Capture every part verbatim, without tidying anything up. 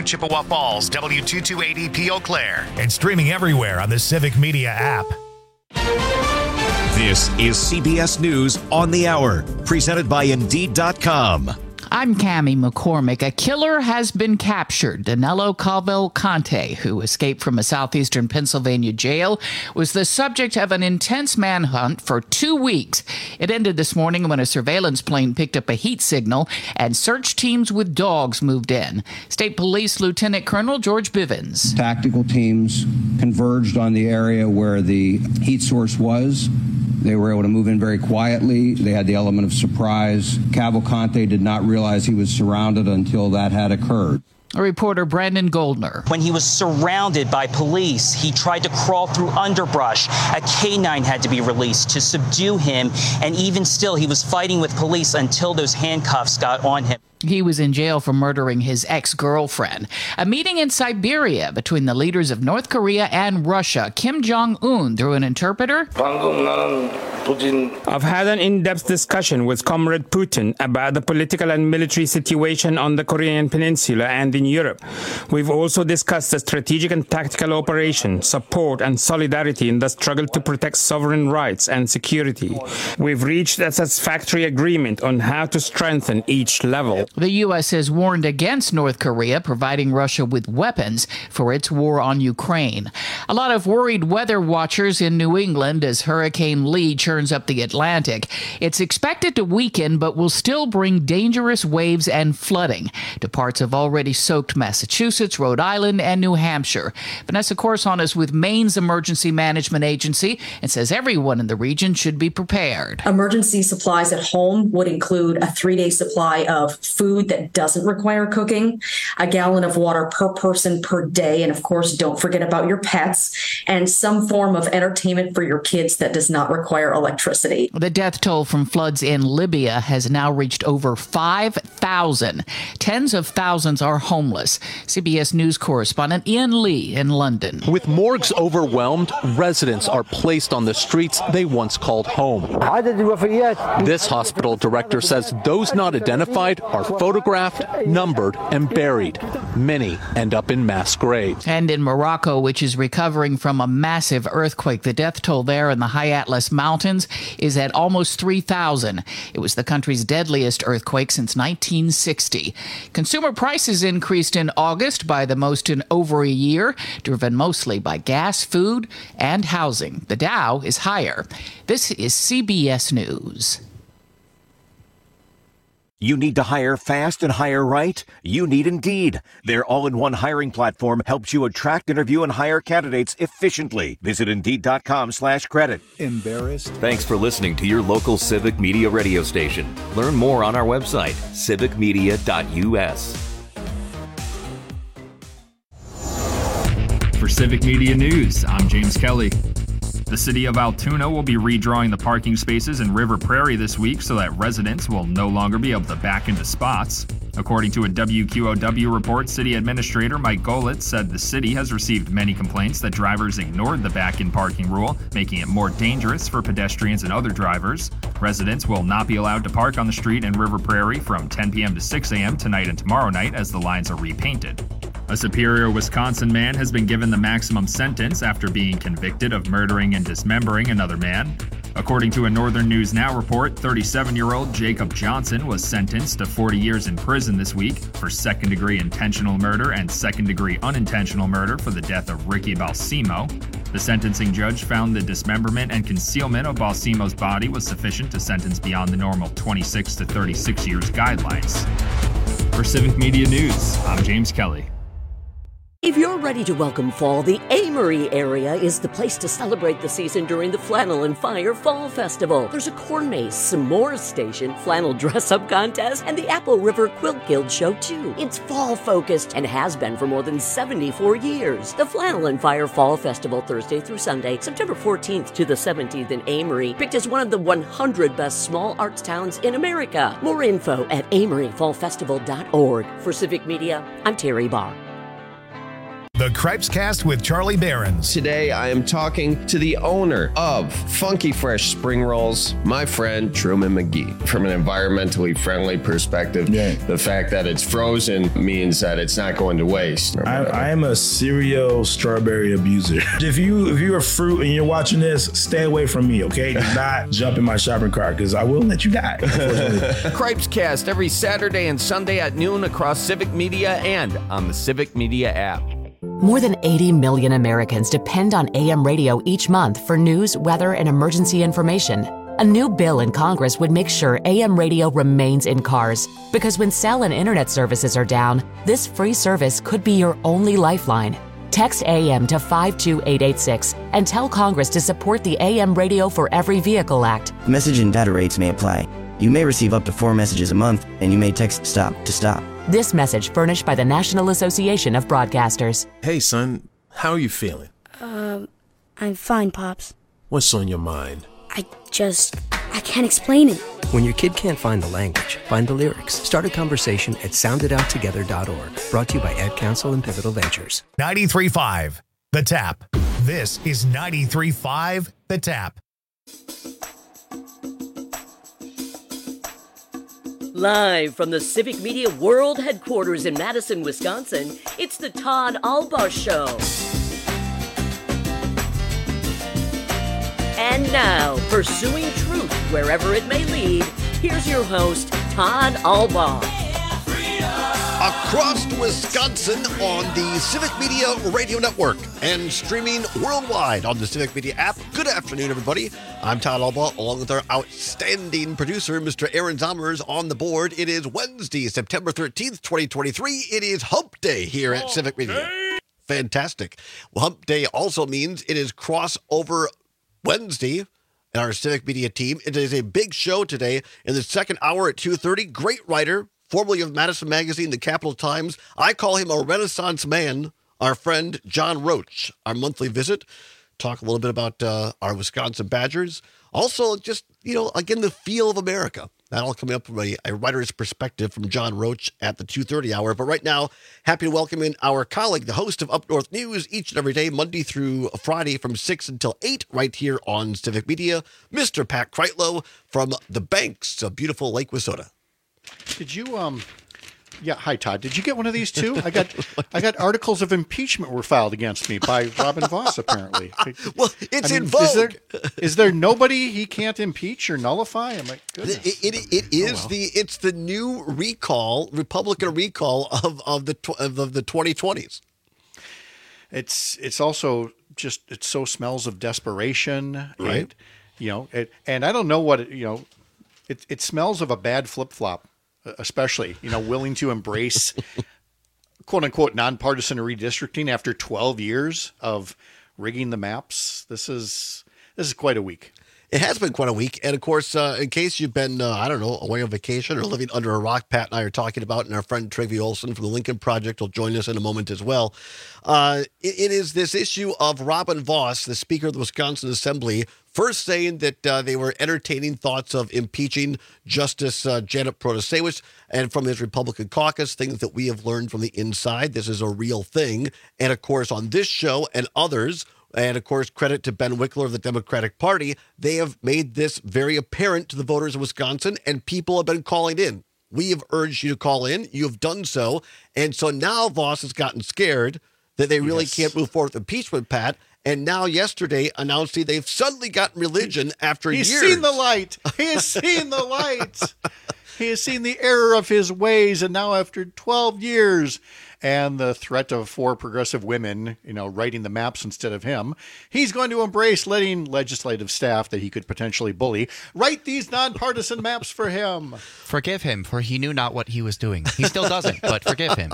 two Chippewa Falls, W two two eighty P Eau Claire. And streaming everywhere on the Civic Media app. This is C B S News on the Hour, presented by Indeed dot com. I'm Cammie McCormick. A killer has been captured. Danilo Cavalcante, who escaped from a southeastern Pennsylvania jail, was the subject of an intense manhunt for two weeks. It ended this morning when a surveillance plane picked up a heat signal and search teams with dogs moved in. State Police Lieutenant Colonel George Bivens. Tactical teams converged on the area where the heat source was. They were able to move in very quietly. They had the element of surprise. Cavalcante did not realize he was surrounded until that had occurred. A reporter, Brandon Goldner. When he was surrounded by police, he tried to crawl through underbrush. A canine had to be released to subdue him, and even still, he was fighting with police until those handcuffs got on him. He was in jail for murdering his ex-girlfriend. A meeting in Siberia between the leaders of North Korea and Russia. Kim Jong-un, through an interpreter. I've had an in-depth discussion with Comrade Putin about the political and military situation on the Korean Peninsula and in Europe. We've also discussed the strategic and tactical operation, support and solidarity in the struggle to protect sovereign rights and security. We've reached a satisfactory agreement on how to strengthen each level. The U S has warned against North Korea providing Russia with weapons for its war on Ukraine. A lot of worried weather watchers in New England as Hurricane Lee churns up the Atlantic. It's expected to weaken, but will still bring dangerous waves and flooding to parts of already soaked Massachusetts, Rhode Island, and New Hampshire. Vanessa Corson is with Maine's Emergency Management Agency and says everyone in the region should be prepared. Emergency supplies at home would include a three-day supply of food that doesn't require cooking, a gallon of water per person per day, and of course, don't forget about your pets, and some form of entertainment for your kids that does not require electricity. The death toll from floods in Libya has now reached over five thousand. Tens of thousands are homeless. C B S News correspondent Ian Lee in London. With morgues overwhelmed, residents are placed on the streets they once called home. This hospital director says those not identified are photographed, numbered, and buried. Many end up in mass graves. And in Morocco, which is recovering from a massive earthquake, the death toll there in the High Atlas Mountains is at almost three thousand. It was the country's deadliest earthquake since nineteen sixty. Consumer prices increased in August by the most in over a year, driven mostly by gas, food, and housing. The Dow is higher. This is C B S News. You need to hire fast and hire right? You need Indeed. Their all-in-one hiring platform helps you attract, interview, and hire candidates efficiently. Visit Indeed.com slash credit. Embarrassed? Thanks for listening to your local Civic Media radio station. Learn more on our website, civic media dot u s. For Civic Media News, I'm James Kelly. The city of Altoona will be redrawing the parking spaces in River Prairie this week so that residents will no longer be able to back into spots. According to a W Q O W report, City Administrator Mike Golitz said the city has received many complaints that drivers ignored the back-in parking rule, making it more dangerous for pedestrians and other drivers. Residents will not be allowed to park on the street in River Prairie from ten p.m. to six a.m. tonight and tomorrow night as the lines are repainted. A Superior, Wisconsin man has been given the maximum sentence after being convicted of murdering and dismembering another man. According to a Northern News Now report, thirty-seven-year-old Jacob Johnson was sentenced to forty years in prison this week for second-degree intentional murder and second-degree unintentional murder for the death of Ricky Balsimo. The sentencing judge found the dismemberment and concealment of Balsimo's body was sufficient to sentence beyond the normal twenty-six to thirty-six years guidelines. For Civic Media News, I'm James Kelly. If you're ready to welcome fall, the Amory area is the place to celebrate the season during the Flannel and Fire Fall Festival. There's a corn maze, s'mores station, flannel dress-up contest, and the Apple River Quilt Guild show, too. It's fall-focused and has been for more than seventy-four years. The Flannel and Fire Fall Festival, Thursday through Sunday, September fourteenth to the seventeenth in Amory, picked as one of the one hundred best small arts towns in America. More info at amory fall festival dot org. For Civic Media, I'm Terry Barr. The Cripes Cast with Charlie Behrens. Today, I am talking to the owner of Funky Fresh Spring Rolls, my friend Truman McGee. From an environmentally friendly perspective, yeah. the fact that it's frozen means that it's not going to waste. I, I am a serial strawberry abuser. If you if you're a fruit and you're watching this, stay away from me, okay? Do not jump in my shopping cart because I will let you die. Cripes Cast every Saturday and Sunday at noon across Civic Media and on the Civic Media app. More than eighty million Americans depend on A M radio each month for news, weather, and emergency information. A new bill in Congress would make sure A M radio remains in cars, because when cell and internet services are down, this free service could be your only lifeline. Text A M to five two eight eight six and tell Congress to support the A M Radio for Every Vehicle Act. Message and data rates may apply. You may receive up to four messages a month, and you may text STOP to stop. This message furnished by the National Association of Broadcasters. Hey, son, how are you feeling? Um, I'm fine, Pops. What's on your mind? I just, I can't explain it. When your kid can't find the language, find the lyrics. Start a conversation at sound it out together dot org. Brought to you by Ad Council and Pivotal Ventures. ninety-three point five, The Tap. This is ninety-three point five, The Tap. Live from the Civic Media World Headquarters in Madison, Wisconsin, it's the Todd Albaugh Show. And now, pursuing truth wherever it may lead, here's your host, Todd Albaugh. Across Wisconsin on the Civic Media Radio Network and streaming worldwide on the Civic Media app. Good afternoon, everybody. I'm Todd Albaugh, along with our outstanding producer, Mister Aaron Zommers, on the board. It is Wednesday, September thirteenth, twenty twenty-three. It is Hump Day here at Civic Media. Fantastic. Well, Hump Day also means it is Crossover Wednesday in our Civic Media team. It is a big show today in the second hour at two thirty. Great writer, formerly of Madison Magazine, the Capital Times. I call him a Renaissance man, our friend John Roach. Our monthly visit, talk a little bit about uh, our Wisconsin Badgers. Also, just, you know, again, the feel of America. That all coming up from a, a writer's perspective from John Roach at the two thirty hour. But right now, happy to welcome in our colleague, the host of Up North News, each and every day, Monday through Friday from six until eight, right here on Civic Media, Mister Pat Kreitlow from the Banks of beautiful Lake Wissota. Did you, um, yeah, hi, Todd. Did you get one of these too? I got I got articles of impeachment were filed against me by Robin Voss, apparently. Well, it's I mean, in vogue. Is there, is there nobody he can't impeach or nullify? I'm like, goodness. It, it, it is oh, well. the it's the new recall, Republican recall of, of the of the twenty twenties. It's it's also just, it so smells of desperation. Right. It, you know, it, and I don't know what, it, you know, it, it smells of a bad flip-flop. Especially, you know, willing to embrace quote unquote nonpartisan redistricting after twelve years of rigging the maps. This is this is quite a week. It has been quite a week. And of course, uh, in case you've been, uh, I don't know, away on vacation or living under a rock, Pat and I are talking about, and our friend Trygve Olsen from the Lincoln Project will join us in a moment as well. Uh, it, it is this issue of Robin Voss, the Speaker of the Wisconsin Assembly, first saying that uh, they were entertaining thoughts of impeaching Justice uh, Janet Protasewicz, and from his Republican caucus, things that we have learned from the inside. This is a real thing. And of course, on this show and others, and of course, credit to Ben Wickler of the Democratic Party, they have made this very apparent to the voters of Wisconsin, and people have been calling in. We have urged you to call in. You have done so. And so now Voss has gotten scared that they really yes. can't move forward with impeachment, Pat. And now yesterday announcing they've suddenly gotten religion after He's years. He's seen the light. He has seen the light. He has seen the error of his ways. And now after twelve years and the threat of four progressive women, you know, writing the maps instead of him, he's going to embrace letting legislative staff that he could potentially bully write these nonpartisan maps for him. Forgive him, for he knew not what he was doing. He still doesn't, but forgive him.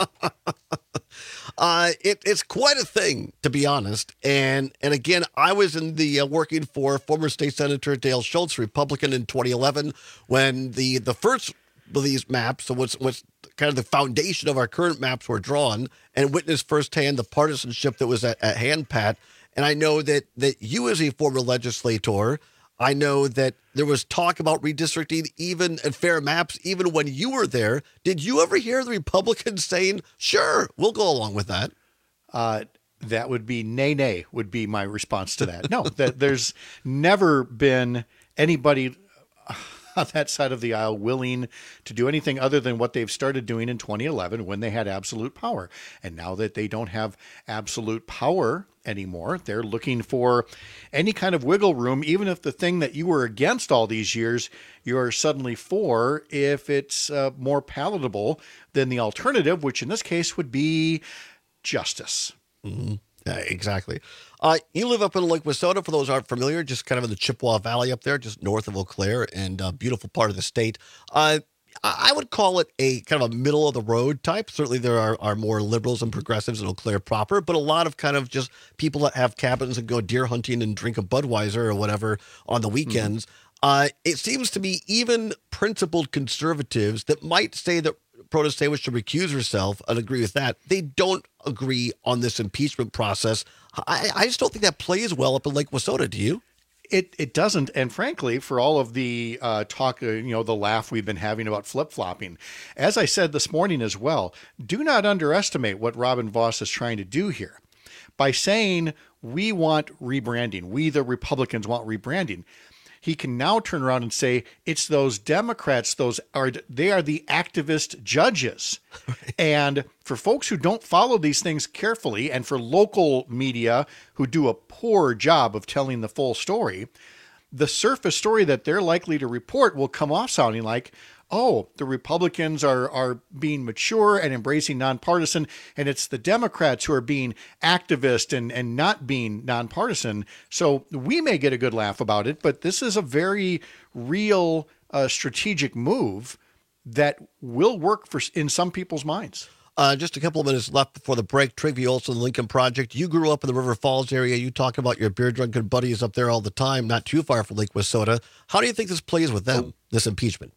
Uh, it, it's quite a thing, to be honest. And and again, I was in the uh, working for former State Senator Dale Schultz, Republican, in twenty eleven, when the, the first of these maps, so what's, what's kind of the foundation of our current maps, were drawn, and witnessed firsthand the partisanship that was at, at hand, Pat. And I know that that you, as a former legislator, I know that there was talk about redistricting even and fair maps even when you were there. Did you ever hear the Republicans saying, sure, we'll go along with that? Uh, That would be nay, nay, would be my response to that. No, that there's never been anybody on that side of the aisle willing to do anything other than what they've started doing in twenty eleven when they had absolute power. And now that they don't have absolute power anymore, they're looking for any kind of wiggle room, even if the thing that you were against all these years, you're suddenly for, if it's uh, more palatable than the alternative, which in this case would be justice. Mm-hmm. Yeah, exactly. Uh, you live up in Lake Wissota, for those who aren't familiar, just kind of in the Chippewa Valley up there, just north of Eau Claire, and a beautiful part of the state. Uh, I would call it a kind of a middle of the road type. Certainly there are, are more liberals and progressives in Eau Claire proper, but a lot of kind of just people that have cabins and go deer hunting and drink a Budweiser or whatever on the weekends. Mm-hmm. Uh, it seems to be even principled conservatives that might say that Protasiewicz should recuse herself and agree with that. They don't agree on this impeachment process. I, I just don't think that plays well up in Lake Wissota. Do you? It it doesn't, and frankly, for all of the uh, talk, uh, you know, the laugh we've been having about flip-flopping, as I said this morning as well, do not underestimate what Robin Vos is trying to do here. By saying we want rebranding, we the Republicans want rebranding, he can now turn around and say it's those Democrats, those are they are the activist judges. Right. And for folks who don't follow these things carefully, and for local media who do a poor job of telling the full story, the surface story that they're likely to report will come off sounding like, oh, the Republicans are are being mature and embracing nonpartisan, and it's the Democrats who are being activist and, and not being nonpartisan. So we may get a good laugh about it, but this is a very real uh, strategic move that will work for in some people's minds. Uh, just a couple of minutes left before the break. Trigby Olson, the Lincoln Project. You grew up in the River Falls area. You talk about your beer drunken buddies up there all the time, not too far from Lake Wissota. How do you think this plays with them, this impeachment?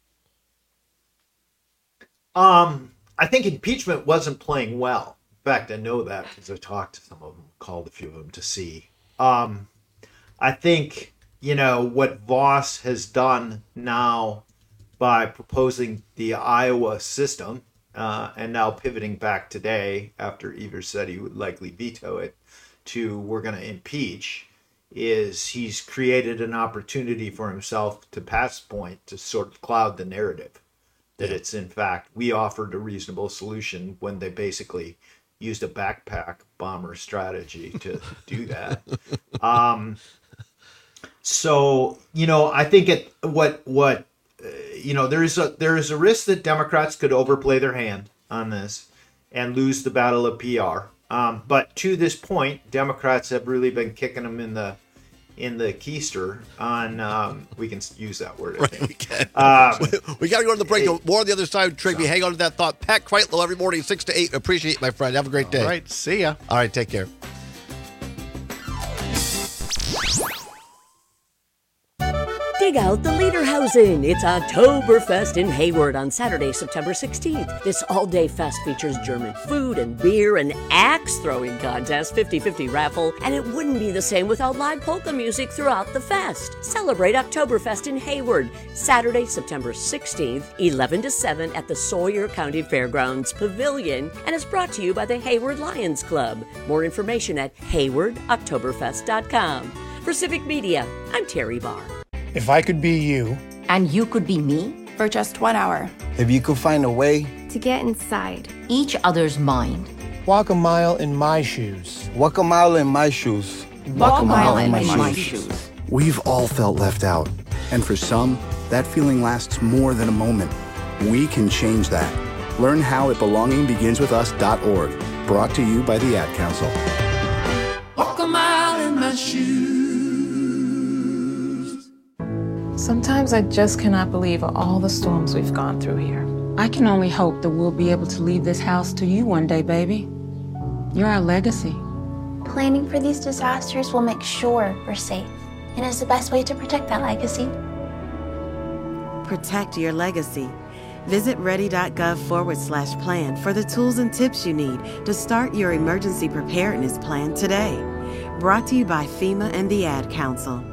Um, I think impeachment wasn't playing well. In fact, I know that because I talked to some of them, called a few of them to see. Um, I think, you know, what Vos has done now by proposing the Iowa system, uh, and now pivoting back today after Evers said he would likely veto it, to we're going to impeach, is he's created an opportunity for himself to pass point to sort of cloud the narrative. That it's, in fact, we offered a reasonable solution when they basically used a backpack bomber strategy to do that. Um, so, you know, I think it what what uh, you know, there is a there is a risk that Democrats could overplay their hand on this and lose the battle of P R. Um, but to this point, Democrats have really been kicking them in the in the keister on, um, we can use that word, I right, think. we can. Um, we, we got to go to the break. More on the other side. Trigby, hang on to that thought. Pat Kreitlow every morning, six to eight. Appreciate it, my friend. Have a great day. All right, see ya. All right, take care. Dig out the Lederhausen. It's Oktoberfest in Hayward on Saturday, September sixteenth. This all-day fest features German food and beer, an axe-throwing contest, fifty-fifty raffle, and it wouldn't be the same without live polka music throughout the fest. Celebrate Oktoberfest in Hayward, Saturday, September sixteenth, eleven to seven at the Sawyer County Fairgrounds Pavilion, and is brought to you by the Hayward Lions Club. More information at hayward oktoberfest dot com. For Civic Media, I'm Terry Barr. If I could be you. And you could be me? For just one hour. If you could find a way. To get inside. Each other's mind. Walk a mile in my shoes. Walk a mile in my shoes. Walk, Walk a mile, mile in, in my, my shoes. shoes. We've all felt left out. And for some, that feeling lasts more than a moment. We can change that. Learn how at belonging begins with us dot org. Brought to you by the Ad Council. Walk a mile in my shoes. Sometimes I just cannot believe all the storms we've gone through here. I can only hope that we'll be able to leave this house to you one day, baby. You're our legacy. Planning for these disasters will make sure we're safe, and is the best way to protect that legacy. Protect your legacy. Visit ready.gov forward slash plan for the tools and tips you need to start your emergency preparedness plan today. Brought to you by FEMA and the Ad Council.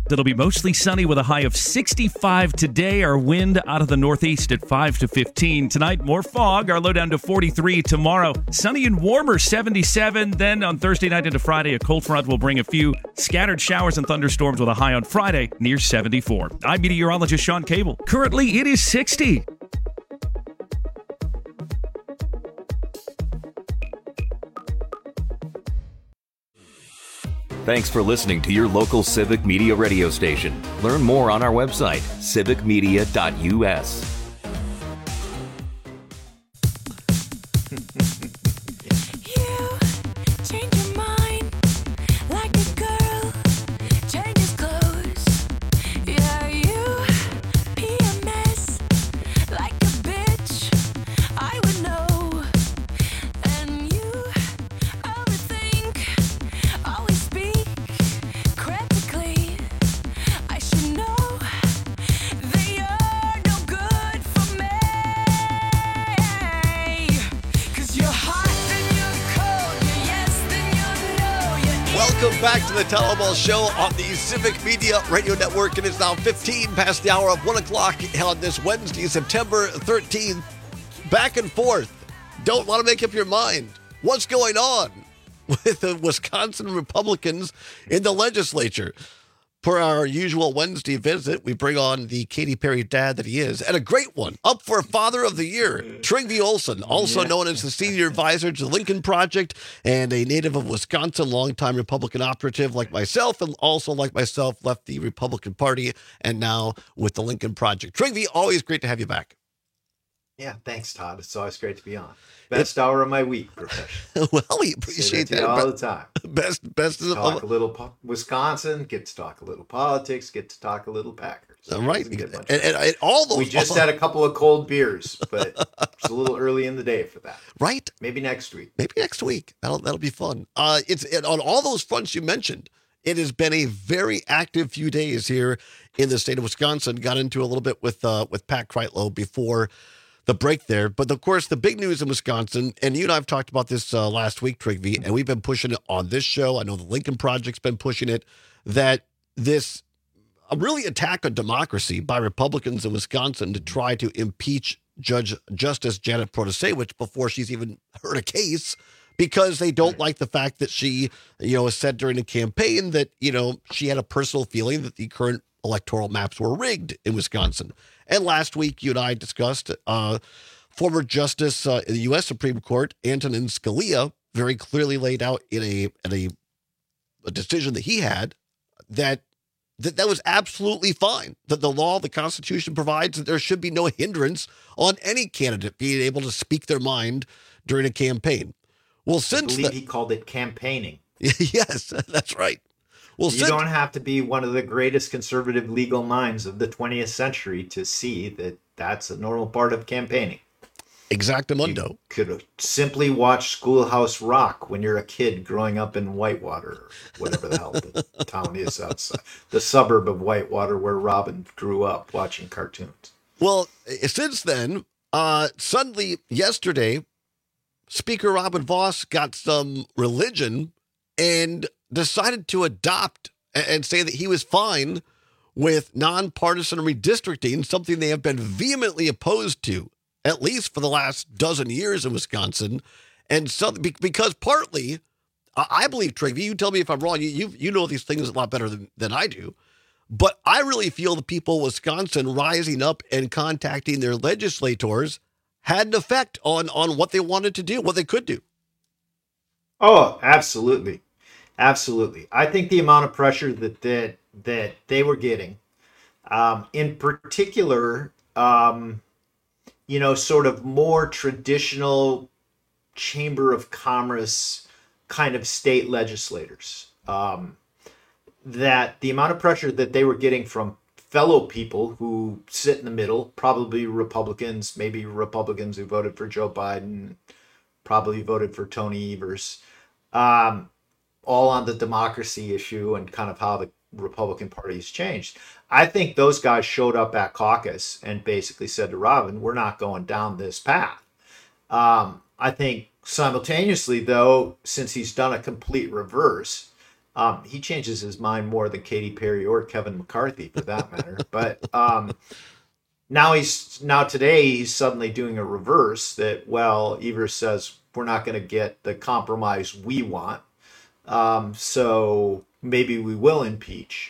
It'll be mostly sunny with a high of sixty-five today. Our wind out of the northeast at five to fifteen. Tonight, more fog. Our low down to forty-three tomorrow. Sunny and warmer, seventy-seven. Then on Thursday night into Friday, a cold front will bring a few scattered showers and thunderstorms with a high on Friday near seventy-four. I'm meteorologist Sean Cable. Currently, it is sixty. Thanks for listening to your local Civic Media radio station. Learn more on our website, civic media dot u s. Back to the Tyler Ball Show on the Civic Media Radio Network. It is now fifteen past the hour of one o'clock on this Wednesday, September thirteenth. Back and forth. Don't want to make up your mind. What's going on with the Wisconsin Republicans in the legislature? Per our usual Wednesday visit, we bring on the Katy Perry dad that he is, and a great one, up for Father of the Year, Trygve Olsen, also yeah. known as the senior advisor to the Lincoln Project, and a native of Wisconsin, longtime Republican operative like myself, and also like myself, left the Republican Party, and now with the Lincoln Project. Trygve, always great to have you back. Yeah, thanks, Todd. It's always great to be on. Best hour of my week, professional. Well, we appreciate that, that all the time. Best, best of talk a little po- Wisconsin. Get to talk a little politics. Get to talk a little Packers. All right, and, and, and all those. We just all... had a couple of cold beers, but it's a little early in the day for that. Right? Maybe next week. Maybe next week. That'll that'll be fun. Uh, it's it, on all those fronts you mentioned. It has been a very active few days here in the state of Wisconsin. Got into a little bit with uh, with Pat Kreitlow before the break there. But of course, the big news in Wisconsin, and you and I have talked about this uh, last week, Trygve, and we've been pushing it on this show. I know the Lincoln Project's been pushing it, that this a really attack on democracy by Republicans in Wisconsin to try to impeach Judge Justice Janet Protasewicz before she's even heard a case, because they don't like the fact that she, you know, said during the campaign that, you know, she had a personal feeling that the current electoral maps were rigged in Wisconsin. And last week, you and I discussed uh, former Justice uh, in the U S Supreme Court, Antonin Scalia, very clearly laid out in a in a, a decision that he had that, that that was absolutely fine. That the law, the Constitution provides that there should be no hindrance on any candidate being able to speak their mind during a campaign. Well, since I believe the, he called it campaigning. Yes, that's right. Well, you since, don't have to be one of the greatest conservative legal minds of the twentieth century to see that that's a normal part of campaigning. Exactamundo. You could simply watch Schoolhouse Rock when you're a kid growing up in Whitewater, or whatever the hell the town is outside, the suburb of Whitewater where Robin grew up watching cartoons. Well, since then, uh, suddenly yesterday, Speaker Robin Vos got some religion and decided to adopt and say that he was fine with nonpartisan redistricting, something they have been vehemently opposed to, at least for the last dozen years in Wisconsin. And so, because partly, I believe, Trygve, you tell me if I'm wrong, you, you you know these things a lot better than, than I do, but I really feel the people of Wisconsin rising up and contacting their legislators had an effect on, on what they wanted to do, what they could do. Oh, absolutely. Absolutely. I think the amount of pressure that that, that they were getting, um, in particular, um, you know, sort of more traditional Chamber of Commerce kind of state legislators, um, that the amount of pressure that they were getting from fellow people who sit in the middle, probably Republicans, maybe Republicans who voted for Joe Biden, probably voted for Tony Evers, um, all on the democracy issue and kind of how the Republican Party has changed. I think those guys showed up at caucus and basically said to Robin, we're not going down this path. Um, I think simultaneously, though, since he's done a complete reverse Um, he changes his mind more than Katy Perry or Kevin McCarthy, for that matter. But um, now he's now today he's suddenly doing a reverse that. Well, Evers says we're not going to get the compromise we want, um, so maybe we will impeach.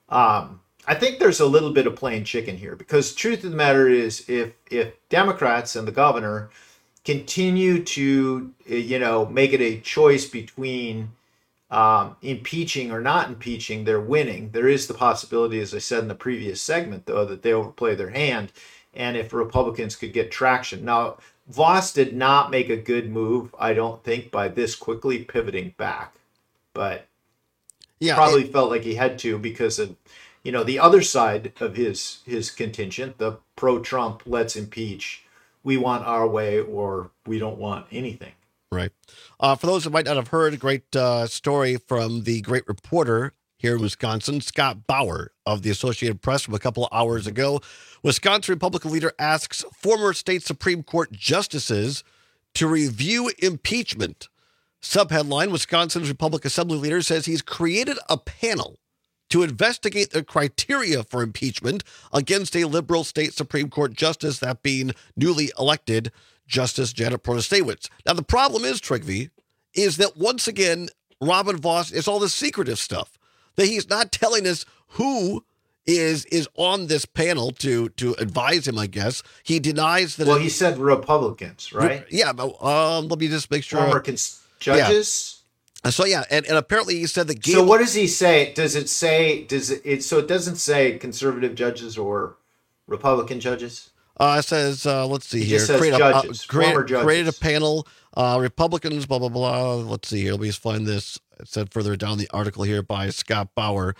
Um, I think there's a little bit of playing chicken here, because truth of the matter is, if if Democrats and the governor continue to, you know, make it a choice between um, impeaching or not impeaching, they're winning. There is the possibility, as I said in the previous segment, though, that they overplay their hand, and if Republicans could get traction. Now, Vos did not make a good move, I don't think, by this quickly pivoting back, but yeah, probably it, felt like he had to because of, you know, the other side of his his contingent, the pro-Trump, let's impeach, we want our way or we don't want anything. Right. Uh, for those who might not have heard, a great uh, story from the great reporter here in Wisconsin, Scott Bauer of the Associated Press, from a couple of hours ago. Wisconsin Republican leader asks former state Supreme Court justices to review impeachment. Subheadline, Wisconsin's Republican Assembly leader says he's created a panel to investigate the criteria for impeachment against a liberal state Supreme Court justice, that being newly elected Justice Janet Protasiewicz. Now, the problem is, Trygve, is that once again, Robin Vos is all this secretive stuff, that he's not telling us who is is on this panel to to advise him, I guess. He denies that. Well, it, he said Republicans, right? Yeah, but um, let me just make sure. Former cons- judges? Yeah. So, yeah, and, and apparently he said that... Gable- so what does he say? Does it say... Does it, it? So it doesn't say conservative judges or Republican judges? Uh, it says, uh, let's see it here. Just says create judges, a, uh, create, former judges. Created a panel, uh, Republicans, blah, blah, blah. Let's see here. Let me just find this. It said further down the article here by Scott Bauer.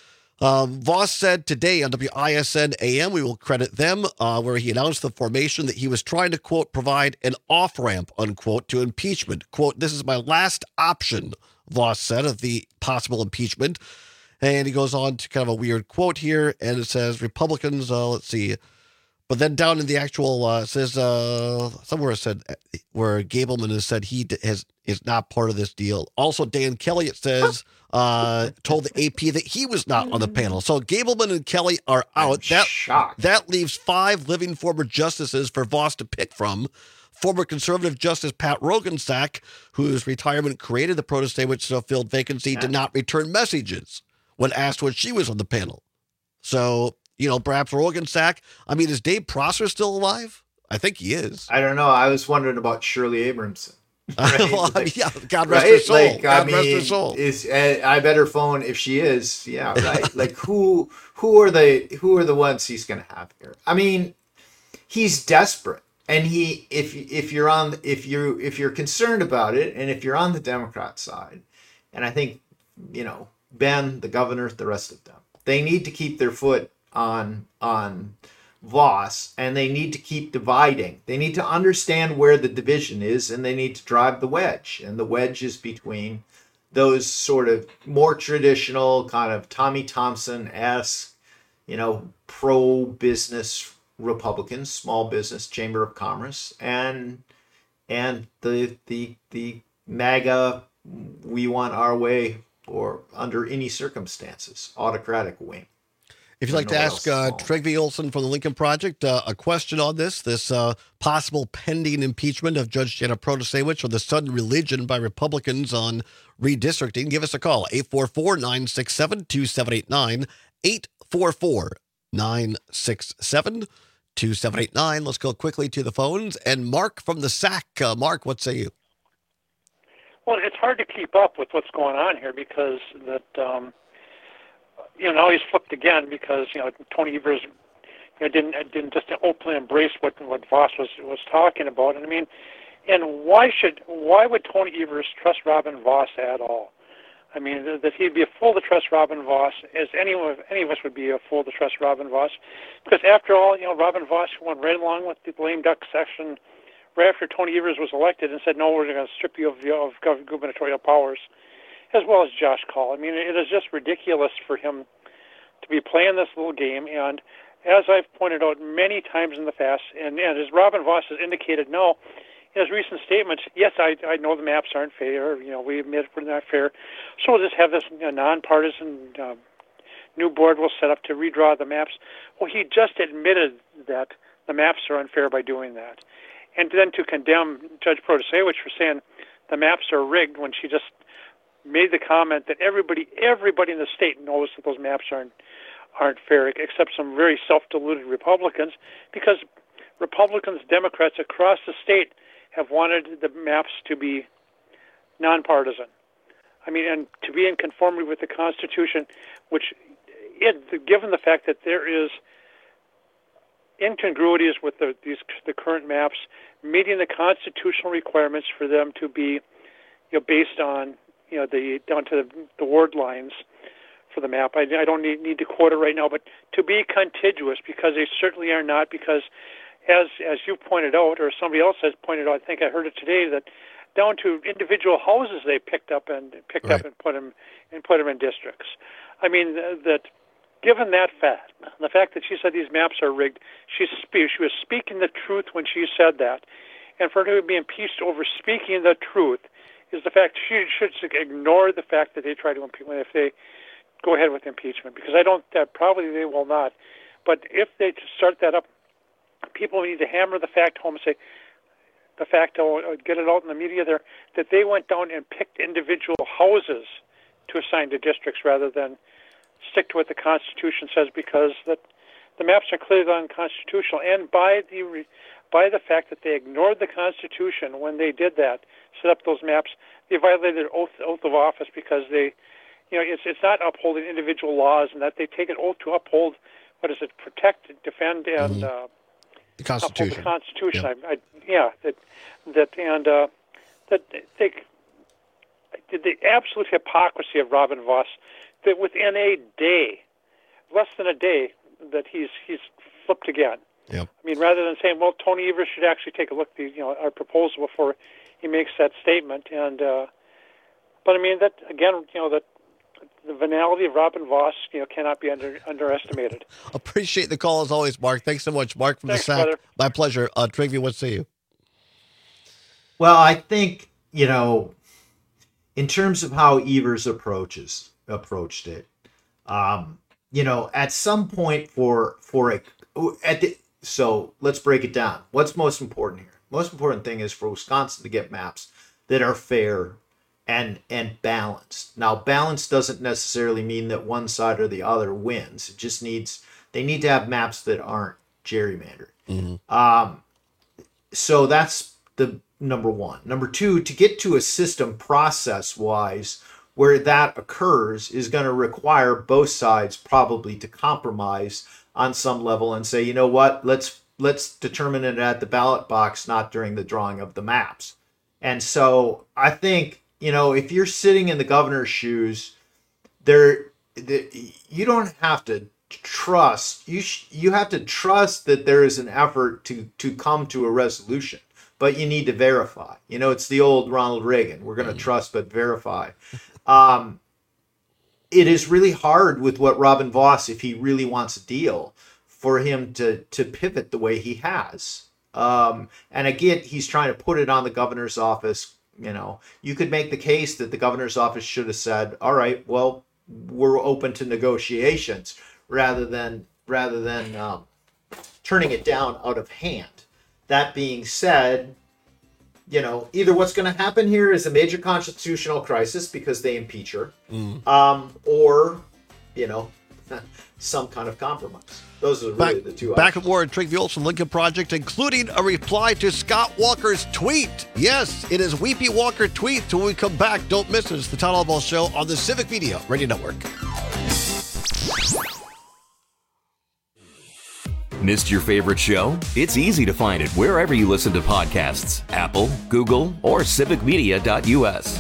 Um, Vos said today on W I S N A M, we will credit them, uh, where he announced the formation that he was trying to, quote, provide an off-ramp, unquote, to impeachment. Quote, this is my last option, Vos said, of the possible impeachment. And he goes on to kind of a weird quote here, and it says, Republicans, uh, let's see. But then down in the actual, uh, it says, uh, somewhere it said, where Gableman has said he has is not part of this deal. Also, Dan Kelly, it says, uh, told the A P that he was not on the panel. So Gableman and Kelly are out. I'm that, shocked. That leaves five living former justices for Vos to pick from. Former conservative Justice Pat Rogensack, whose retirement created the Protasiewicz-filled vacancy, yeah. did not return messages when asked when she was on the panel. So, you know, perhaps Rogensack. I mean, is Dave Prosser still alive? I think he is. I don't know. I was wondering about Shirley Abramson. Right? Uh, well, like, yeah, God rest right? her soul. Like, God I mean, rest her soul. Is uh, I better phone if she is. Yeah, right. Like who who are the who are the ones he's going to have here? I mean, he's desperate, and he if if you're on if you if you're concerned about it, and if you're on the Democrat side, and I think you know Ben, the governor, the rest of them, they need to keep their foot on on. Vos, and they need to keep dividing. They need to understand where the division is, and they need to drive the wedge. And the wedge is between those sort of more traditional, kind of Tommy Thompson-esque, you know, pro-business Republicans, small business, Chamber of Commerce, and and the the the MAGA, we want our way, or under any circumstances, autocratic wing. If you'd like to ask uh, Trygve Olsen from the Lincoln Project uh, a question on this, this uh, possible pending impeachment of Judge Janet Protasiewicz or the sudden religion by Republicans on redistricting, give us a call, eight four four, nine six seven, two seven eight nine, eight four four, nine six seven, two seven eight nine. Let's go quickly to the phones. And Mark from the S A C. Uh, Mark, what say you? Well, it's hard to keep up with what's going on here because that... Um You know, now he's flipped again because you know Tony Evers, you know, didn't didn't just openly embrace what what Vos was was talking about. And I mean, and why should why would Tony Evers trust Robin Vos at all? I mean, that he'd be a fool to trust Robin Vos, as any of any of us would be a fool to trust Robin Vos, because after all, you know, Robin Vos went right along with the lame duck section right after Tony Evers was elected and said, no, we're going to strip you of, of gubernatorial powers, as well as Josh Call. I mean, it is just ridiculous for him to be playing this little game. And as I've pointed out many times in the past, and, and as Robin Vos has indicated, no, in his recent statements, yes, I, I know the maps aren't fair. You know, we admit we're not fair. So we'll just have this you know, nonpartisan uh, new board we'll set up to redraw the maps. Well, he just admitted that the maps are unfair by doing that. And then to condemn Judge Protasevich for saying the maps are rigged when she just made the comment that everybody everybody in the state knows that those maps aren't aren't fair, except some very self-deluded Republicans, because Republicans, Democrats across the state have wanted the maps to be nonpartisan. I mean, and to be in conformity with the Constitution, which, it, given the fact that there is incongruities with the, these the current maps, meeting the constitutional requirements for them to be, you know, based on you know the down to the, the ward lines for the map. I, I don't need, need to quote it right now, but to be contiguous, because they certainly are not. Because as as you pointed out, or somebody else has pointed out, I think I heard it today, that down to individual houses they picked up and picked right. up and put them and put them in districts. I mean that. Given that fact, the fact that she said these maps are rigged, she spe- she was speaking the truth when she said that. And for her to be impeached over speaking the truth is the fact she should ignore the fact that they try to impeach if they go ahead with impeachment, because I don't, uh, probably they will not. But if they start that up, people need to hammer the fact home and say, the fact, uh, get it out in the media there, that they went down and picked individual houses to assign to districts rather than stick to what the Constitution says, because that the maps are clearly unconstitutional. And by the by the fact that they ignored the Constitution when they did that, set up those maps, they violated their oath oath of office, because they, you know, it's it's not upholding individual laws, and that they take an oath to uphold, what is it, protect, defend, and mm-hmm. uh, the Constitution. Uphold the Constitution. Yep. I, I, yeah, that that and uh, that they did the absolute hypocrisy of Robin Vos. That within a day, less than a day, that he's he's flipped again. Yep. I mean, rather than saying, well, Tony Evers should actually take a look at the, you know, our proposal before he makes that statement. And uh, but I mean that again, you know, that the venality of Robin Vos, you know, cannot be under, underestimated. Appreciate the call as always, Mark. Thanks so much, Mark from Thanks, the S A C. brother. My pleasure. Uh, Trigvi, what say you? Well, I think, you know, in terms of how Evers approaches approached it, um, you know, at some point for for a at the so let's break it down. What's most important here? Most important thing is for Wisconsin to get maps that are fair and and balanced. Now, balanced doesn't necessarily mean that one side or the other wins. It just needs they need to have maps that aren't gerrymandered. Mm-hmm. Um, so that's the number one. Number two, to get to a system process wise where that occurs is going to require both sides probably to compromise on some level and say, you know what, let's let's determine it at the ballot box, not during the drawing of the maps. And so I think, you know, if you're sitting in the governor's shoes, there, the, you don't have to trust. You sh- you have to trust that there is an effort to to come to a resolution, but you need to verify. You know, it's the old Ronald Reagan. We're going to mm-hmm. trust but verify. Um, it is really hard with what Robin Vos, if he really wants a deal, for him to to pivot the way he has. Um, and again, he's trying to put it on the governor's office. You know, you could make the case that the governor's office should have said, all right, well, we're open to negotiations, rather than rather than um, turning it down out of hand. That being said, you know, either what's going to happen here is a major constitutional crisis because they impeach her, mm. um, or, you know, some kind of compromise. Those are really back, the two Back options. at more in Trigvi Olson Lincoln Project, including a reply to Scott Walker's tweet. Yes, it is Weepy Walker tweet. Till we come back, don't miss it. It's the Todd Albaugh Show on the Civic Media Radio Network. Missed your favorite show? It's easy to find it wherever you listen to podcasts. Apple, Google, or civic media dot u s.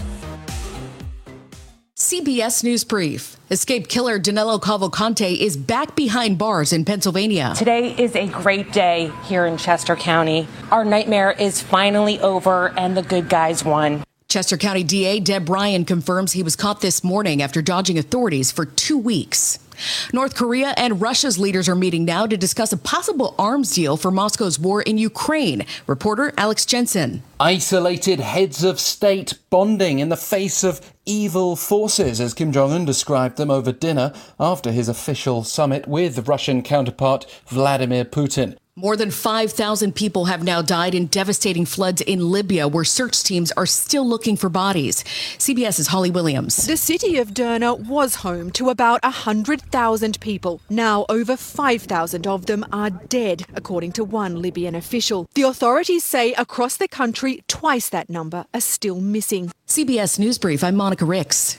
C B S News Brief. Escaped killer Danilo Cavalcante is back behind bars in Pennsylvania. Today is a great day here in Chester County. Our nightmare is finally over and the good guys won. Chester County D A Deb Ryan confirms he was caught this morning after dodging authorities for two weeks. North Korea and Russia's leaders are meeting now to discuss a possible arms deal for Moscow's war in Ukraine. Reporter Alex Jensen. Isolated heads of state bonding in the face of evil forces, as Kim Jong-un described them over dinner after his official summit with Russian counterpart Vladimir Putin. More than five thousand people have now died in devastating floods in Libya, where search teams are still looking for bodies. CBS's Holly Williams. The city of Derna was home to about one hundred thousand people. Now over five thousand of them are dead, according to one Libyan official. The authorities say across the country, twice that number are still missing. C B S News Brief, I'm Monica Ricks.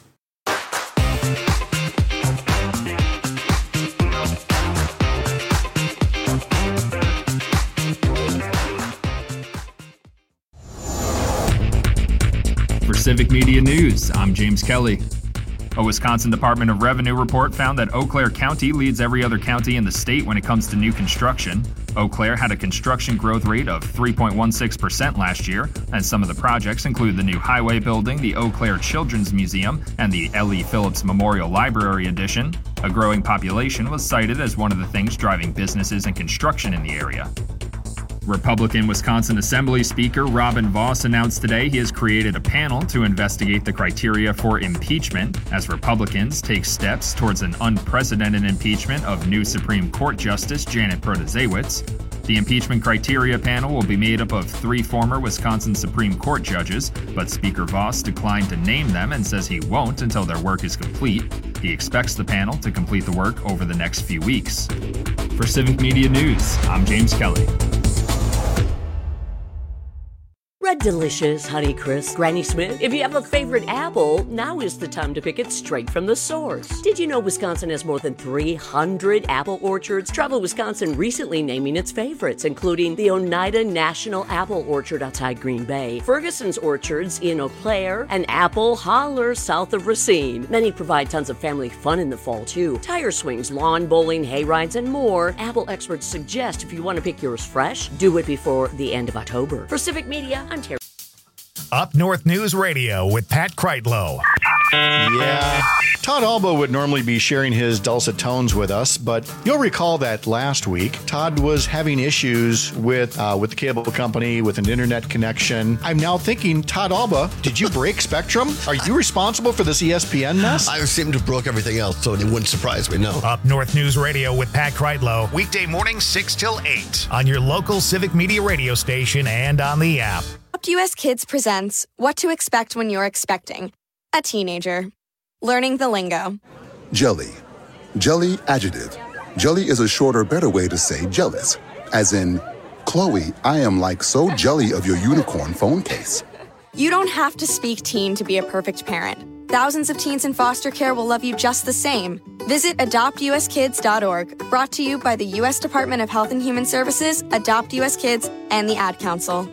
For Civic Media News, I'm James Kelly. A Wisconsin Department of Revenue report found that Eau Claire County leads every other county in the state when it comes to new construction. Eau Claire had a construction growth rate of three point one six percent last year, and some of the projects include the new highway building, the Eau Claire Children's Museum, and the L E. Phillips Memorial Library addition. A growing population was cited as one of the things driving businesses and construction in the area. Republican Wisconsin Assembly Speaker Robin Vos announced today he has created a panel to investigate the criteria for impeachment as Republicans take steps towards an unprecedented impeachment of new Supreme Court Justice Janet Protasiewicz. The impeachment criteria panel will be made up of three former Wisconsin Supreme Court judges, but Speaker Vos declined to name them and says he won't until their work is complete. He expects the panel to complete the work over the next few weeks. For Civic Media News, I'm James Kelly. Red Delicious, Honeycrisp, Granny Smith. If you have a favorite apple, now is the time to pick it straight from the source. Did you know Wisconsin has more than three hundred apple orchards? Travel Wisconsin recently naming its favorites, including the Oneida National Apple Orchard outside Green Bay, Ferguson's Orchards in Eau Claire, and Apple Holler south of Racine. Many provide tons of family fun in the fall, too. Tire swings, lawn bowling, hay rides, and more. Apple experts suggest if you want to pick yours fresh, do it before the end of October. For Civic Media, I'm Terry. Up North News Radio with Pat Kreitlow. Yeah. Todd Alba would normally be sharing his dulcet tones with us, but you'll recall that last week, Todd was having issues with uh, with the cable company, with an internet connection. I'm now thinking, Todd Alba, did you break Spectrum? Are you responsible for this E S P N mess? I seem to have broke everything else, so it wouldn't surprise me, no. Up North News Radio with Pat Kreitlow, weekday mornings six till eight on your local Civic Media radio station and on the app. Adopt U S Kids presents What to Expect When You're Expecting a Teenager. Learning the lingo. Jelly. Jelly adjective. Jelly is a shorter, better way to say jealous. As in, Chloe, I am like so jelly of your unicorn phone case. You don't have to speak teen to be a perfect parent. Thousands of teens in foster care will love you just the same. Visit adopt u s kids dot org. Brought to you by the U S Department of Health and Human Services, Adopt U S Kids, and the Ad Council.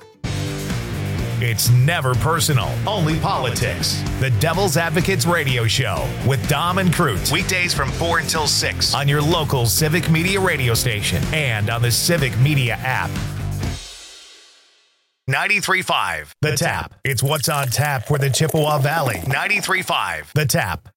It's never personal, only politics. The Devil's Advocates Radio Show with Dom and Cruz. Weekdays from four until six on your local Civic Media radio station and on the Civic Media app. ninety-three point five The Tap. It's what's on tap for the Chippewa Valley. ninety-three point five The Tap.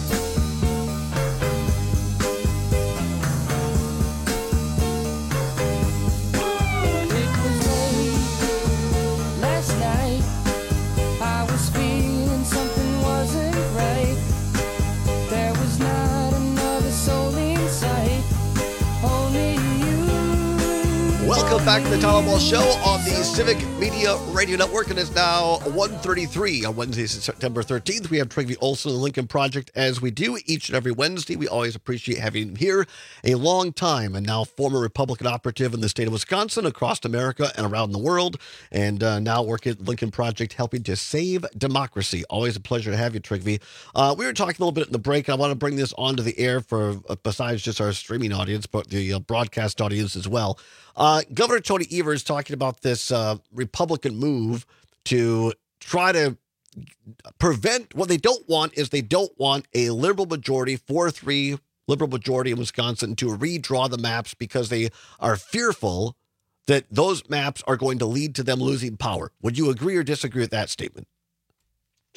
Welcome back to the Todd Alba Show on the Civic Media Radio Network, and it's now one thirty-three on Wednesday, September thirteenth. We have Trygve Olsen of the Lincoln Project, as we do each and every Wednesday. We always appreciate having him here. A long time and now former Republican operative in the state of Wisconsin, across America and around the world, and uh, now working at the Lincoln Project, helping to save democracy. Always a pleasure to have you, Trygve. Uh, we were talking a little bit in the break. I want to bring this onto the air for, uh, besides just our streaming audience, but the uh, broadcast audience as well. Uh, Governor Tony Evers talking about this uh, Republican move to try to prevent, what they don't want is they don't want a liberal majority, four three liberal majority in Wisconsin, to redraw the maps because they are fearful that those maps are going to lead to them losing power. Would you agree or disagree with that statement?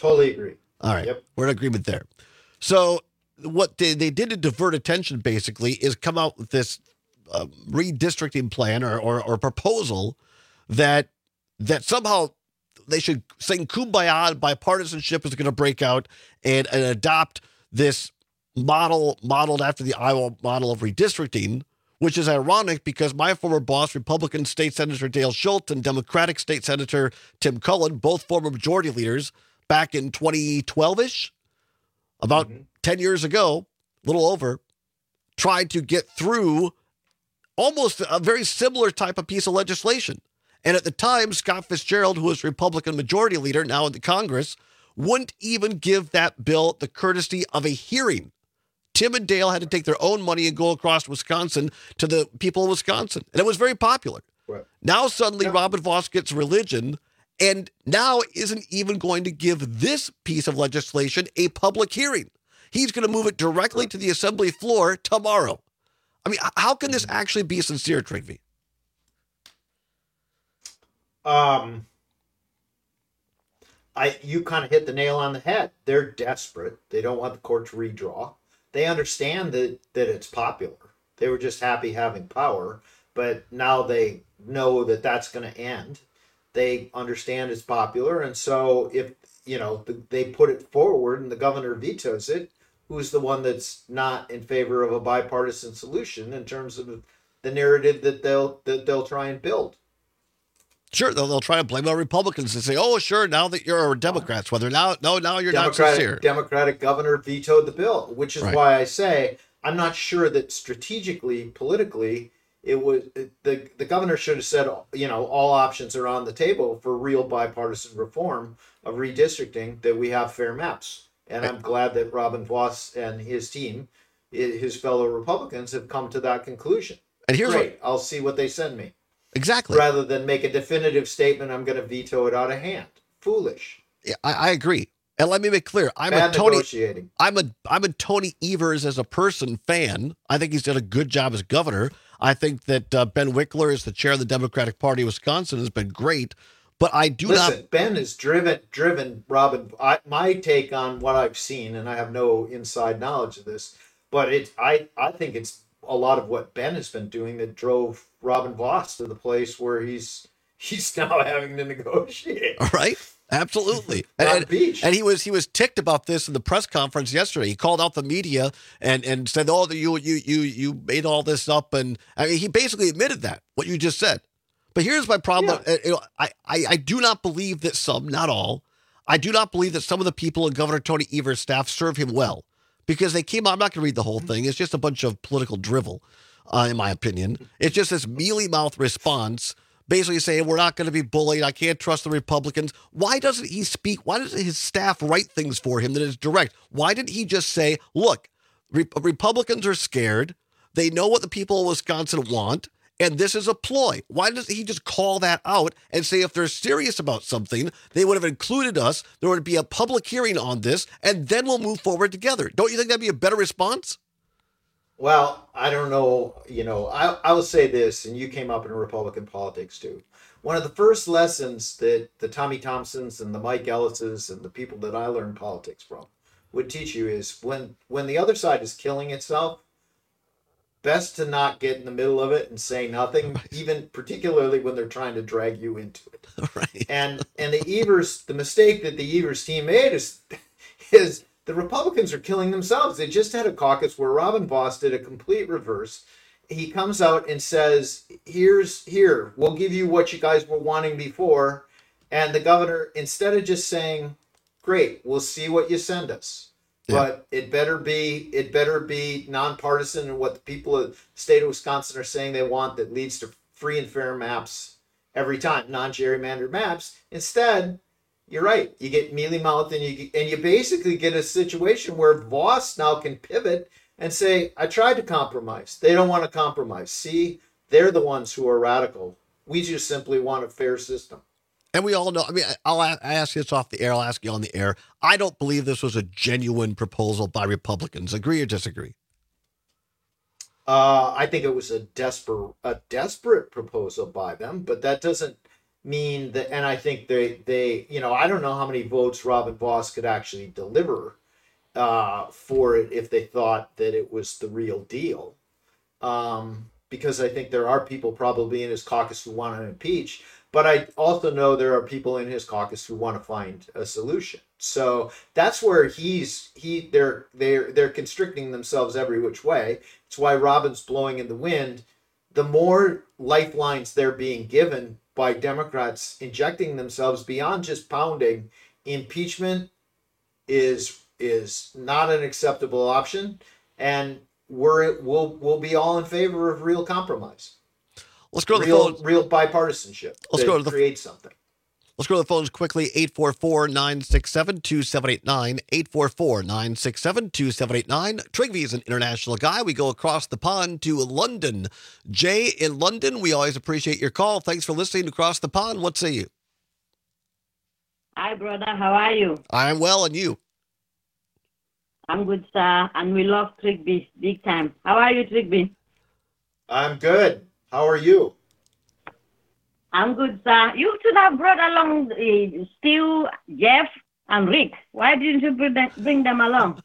Totally agree. All right. Yep. We're in agreement there. So what they, they did to divert attention, basically, is come out with this uh, redistricting plan or, or, or proposal that that somehow they should sing Kumbaya, bipartisanship is going to break out and, and adopt this model modeled after the Iowa model of redistricting, which is ironic because my former boss, Republican State Senator Dale Schultz, and Democratic State Senator Tim Cullen, both former majority leaders back in twenty twelve-ish, about mm-hmm. ten years ago, a little over, tried to get through almost a very similar type of piece of legislation. And at the time, Scott Fitzgerald, who was Republican majority leader now in the Congress, wouldn't even give that bill the courtesy of a hearing. Tim and Dale had to take their own money and go across Wisconsin to the people of Wisconsin. And it was very popular. Right. Now suddenly yeah. Robin Vos gets religion and now isn't even going to give this piece of legislation a public hearing. He's going to move it directly right. to the assembly floor tomorrow. I mean, how can this actually be sincere, Trygve? Um, I you kind of hit the nail on the head. They're desperate. They don't want the court to redraw. They understand that, that it's popular. They were just happy having power, but now they know that that's going to end. They understand it's popular, and so if you know the, they put it forward and the governor vetoes it, who's the one that's not in favor of a bipartisan solution in terms of the narrative that they'll that they'll try and build? Sure, they'll, they'll try to blame the Republicans and say, "Oh, sure, now that you're Democrats, whether now, no, now you're Democratic, not sincere." Democratic governor vetoed the bill, which is Right. why I say I'm not sure that strategically, politically, it was the the governor should have said, you know, all options are on the table for real bipartisan reform of redistricting, that we have fair maps. And I'm glad that Robin Vos and his team, his fellow Republicans, have come to that conclusion. And here's Great, what- I'll see what they send me. Exactly. Rather than make a definitive statement, I'm going to veto it out of hand. Foolish. Yeah, I, I agree. And let me make clear, I'm Bad a Tony. negotiating. I'm a I'm a Tony Evers as a person fan. I think he's done a good job as governor. I think that uh, Ben Wickler as the chair of the Democratic Party of Wisconsin has been great. But I do Listen, not. Ben has driven driven Robin. I, my take on what I've seen, and I have no inside knowledge of this, but it I I think it's a lot of what Ben has been doing that drove Robin Vos to the place where he's he's now having to negotiate. All right. Absolutely. On and, the beach. and he was he was ticked about this in the press conference yesterday. He called out the media and, and said, "Oh, you you you you made all this up," and I mean, he basically admitted that what you just said. But here's my problem. Yeah. Uh, you know, I, I I do not believe that some, not all, I do not believe that some of the people in Governor Tony Evers' staff serve him well, because they came out. I'm not going to read the whole thing. It's just a bunch of political drivel, uh, in my opinion. It's just this mealy mouth response, basically saying we're not going to be bullied. I can't trust the Republicans. Why doesn't he speak? Why doesn't his staff write things for him that is direct? Why didn't he just say, look, Re- Republicans are scared. They know what the people of Wisconsin want, and this is a ploy. Why doesn't he just call that out and say if they're serious about something, they would have included us, there would be a public hearing on this, and then we'll move forward together? Don't you think that'd be a better response? Well, I don't know. You know, I, I will say this, and you came up in Republican politics too. One of the first lessons that the Tommy Thompsons and the Mike Ellises and the people that I learned politics from would teach you is when, when the other side is killing itself, best to not get in the middle of it and say nothing, right. Even particularly when they're trying to drag you into it. Right. And and the Evers, the mistake that the Evers team made is is the Republicans are killing themselves. They just had a caucus where Robin Vos did a complete reverse. He comes out and says, here's here, we'll give you what you guys were wanting before. And the governor, instead of just saying, great, we'll see what you send us. Yeah. But it better be it better be nonpartisan and what the people of the state of Wisconsin are saying they want, that leads to free and fair maps every time, non-gerrymandered maps. Instead, you're right. You get mealy mouth, and you and you basically get a situation where Vos now can pivot and say, "I tried to compromise. They don't want to compromise. See, they're the ones who are radical. We just simply want a fair system." And we all know, I mean, I'll ask this off the air. I'll ask you on the air. I don't believe this was a genuine proposal by Republicans. Agree or disagree? Uh, I think it was a desperate, a desperate proposal by them, but that doesn't mean that, and I think they, they, you know, I don't know how many votes Robin Vos could actually deliver uh, for it if they thought that it was the real deal. Um, because I think there are people probably in his caucus who want to impeach, but I also know there are people in his caucus who want to find a solution. So that's where he's, he, they're, they're, they're constricting themselves every which way. It's why Robin's blowing in the wind. The more lifelines they're being given by Democrats injecting themselves beyond just pounding, impeachment is is not an acceptable option, and we're we'll we'll be all in favor of real compromise. Let's go to real, the phone. Real bipartisanship. Let's go to the create something. Let's go to the phones quickly. eight four four, nine six seven, two seven eight nine. eight four four, nine six seven, two seven eight nine. Trigby is an international guy. We go across the pond to London. Jay in London, we always appreciate your call. Thanks for listening across the pond. What say you? Hi, brother. How are you? I'm well, and you? I'm good, sir. And we love Trigby big time. How are you, Trigby? I'm good. How are you? I'm good, sir. You should have brought along uh, Stu, Jeff, and Rick. Why didn't you bring them, bring them along?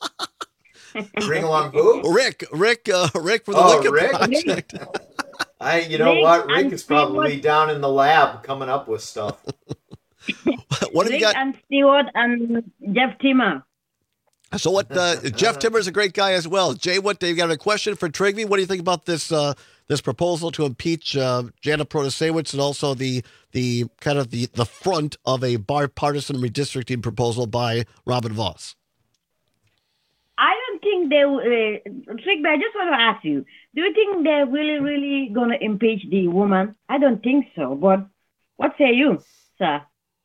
Bring along who? Rick. Rick. Uh, Rick from the oh, Lincoln Rick? Project. I. You know Rick what? Rick and is probably Stewart. down in the lab coming up with stuff. What have Rick you got? and Stewart and Jeff Timmer. So what? Uh, Jeff Timmer's a great guy as well. Jay, what? You got a question for Trigby? What do you think about this? Uh, this proposal to impeach uh, Janet Protasewicz, and also the the kind of the, the front of a bipartisan redistricting proposal by Robin Vos. I don't think they, uh, Trigby, I just want to ask you, do you think they're really, really going to impeach the woman? I don't think so, but what say you, sir?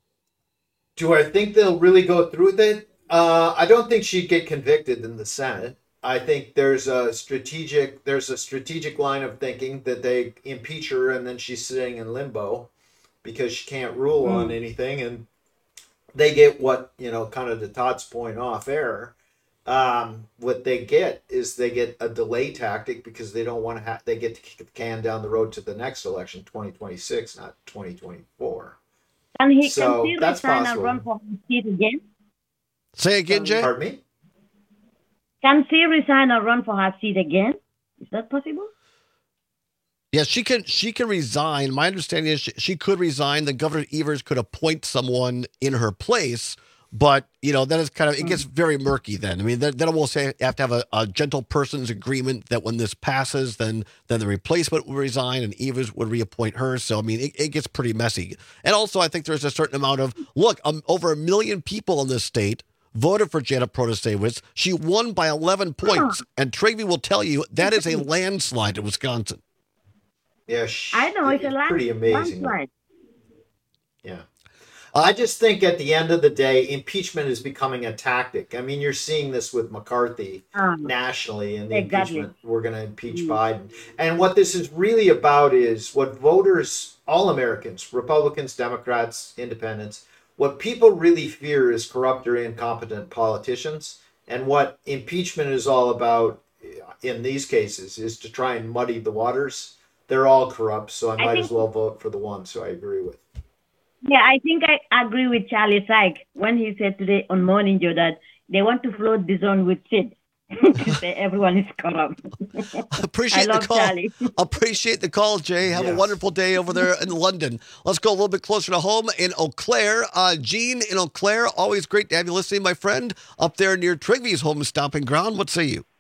Do I think they'll really go through with it? Uh, I don't think she'd get convicted in the Senate. I think there's a strategic there's a strategic line of thinking that they impeach her and then she's sitting in limbo because she can't rule mm. on anything, and they get what, you know, kind of to Todd's point off air. Um, what they get is they get a delay tactic because they don't want to have they get to kick the can down the road to the next election, twenty twenty-six, not twenty twenty-four. And he so can still that's resign possible. and run for his seat again? Say again, Jay? Pardon me? Can she resign and run for her seat again? Is that possible? Yes, she can. She can resign. My understanding is she, she could resign. Then Governor Evers could appoint someone in her place. But you know, then it's kind of it gets very murky. Then I mean, then, then we'll say you have to have a, a gentle person's agreement that when this passes, then then the replacement will resign and Evers would reappoint her. So I mean, it, it gets pretty messy. And also, I think there's a certain amount of look. Um, over a million people in this state voted for Janet Protasewicz. She won by eleven points, and Trigby will tell you that is a landslide in Wisconsin. Yeah, she, I know it's a land, pretty amazing. landslide. Yeah. I just think at the end of the day, impeachment is becoming a tactic. I mean, you're seeing this with McCarthy um, nationally, and the exactly. impeachment, we're going to impeach mm. Biden. And what this is really about is what voters, all Americans, Republicans, Democrats, Independents, what people really fear is corrupt or incompetent politicians. And what impeachment is all about in these cases is to try and muddy the waters. They're all corrupt, so I might I think- as well vote for the one, so I agree with. Yeah, I think I agree with Charlie Syke when he said today on Morning Joe that they want to float this on with Sid. to say everyone is corrupt. Appreciate I the call. Charlie. Appreciate the call, Jay. Have yes. a wonderful day over there in London. Let's go a little bit closer to home in Eau Claire. Uh, Gene in Eau Claire, always great to have you listening, my friend, up there near Trigby's home stomping ground. What say you?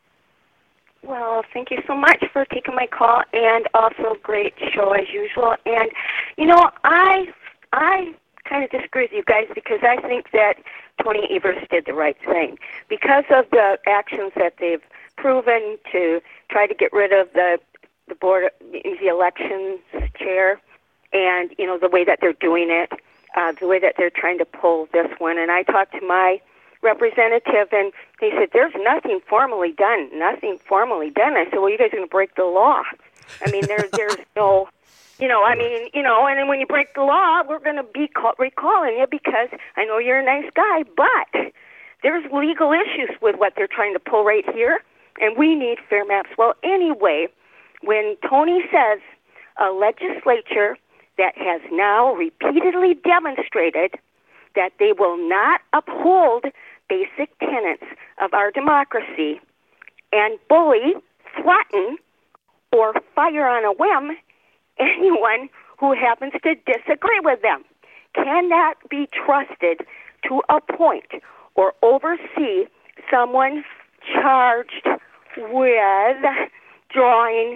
Well, thank you so much for taking my call, and also great show as usual. And, you know, I... I kind of disagree with you guys because I think that Tony Evers did the right thing. Because of the actions that they've proven to try to get rid of the the board, the elections chair, and, you know, the way that they're doing it, uh, the way that they're trying to pull this one. And I talked to my representative, and he said, there's nothing formally done, nothing formally done. I said, well, you guys are going to break the law. I mean, there, there's no... You know, I mean, you know, and then when you break the law, we're going to be call, recalling you because I know you're a nice guy, but there's legal issues with what they're trying to pull right here, and we need fair maps. Well, anyway, when Tony says a legislature that has now repeatedly demonstrated that they will not uphold basic tenets of our democracy and bully, threaten, or fire on a whim anyone who happens to disagree with them, cannot be trusted to appoint or oversee someone charged with drawing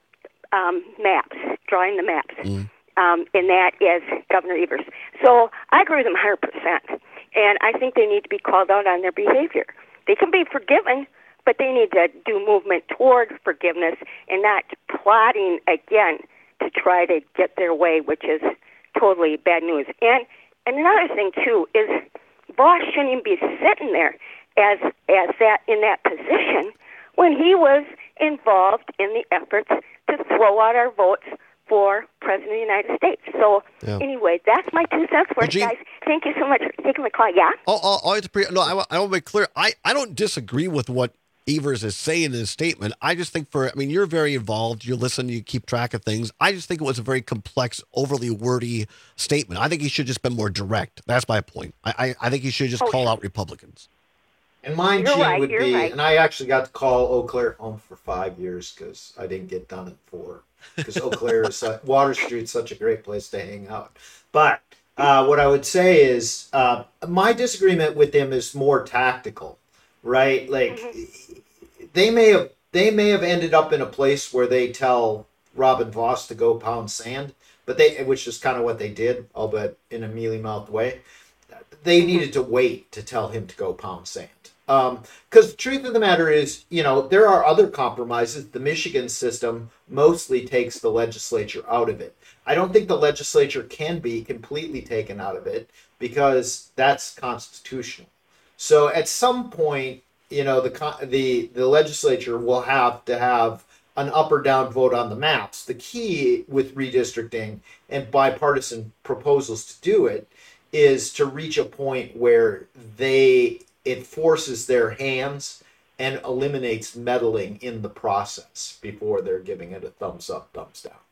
um, maps, drawing the maps. Mm. Um, and that is Governor Evers. So I agree with them one hundred percent. And I think they need to be called out on their behavior. They can be forgiven, but they need to do movement toward forgiveness and not plotting again to try to get their way, which is totally bad news. And and another thing, too, is Vos shouldn't even be sitting there as as that in that position when he was involved in the efforts to throw out our votes for President of the United States. So yeah. Anyway, that's my two cents for it, guys. Thank you so much for taking my call. Yeah? Oh, oh, oh it's pretty, no, I, I want to make clear. I, I don't disagree with what Evers is saying in his statement. I just think for, I mean, you're very involved. You listen, you keep track of things. I just think it was a very complex, overly wordy statement. I think he should just been more direct. That's my point. I, I, I think he should just oh, call out Republicans. And mine, you're Gene, right, would you're be, right. and I actually got to call Eau Claire home for five years because I didn't get done at four. Because Eau Claire is such, Water Street's such a great place to hang out. But uh, what I would say is uh, my disagreement with them is more tactical, right? Like mm-hmm. they may have they may have ended up in a place where they tell Robin Vos to go pound sand, but they which is kind of what they did, albeit in a mealy-mouthed way. They needed to wait to tell him to go pound sand. Um, because the truth of the matter is, you know, there are other compromises. The Michigan system mostly takes the legislature out of it. I don't think the legislature can be completely taken out of it because that's constitutional. So at some point, you know, the the the legislature will have to have an up or down vote on the maps. The key with redistricting and bipartisan proposals to do it is to reach a point where they it forces their hands and eliminates meddling in the process before they're giving it a thumbs up, thumbs down.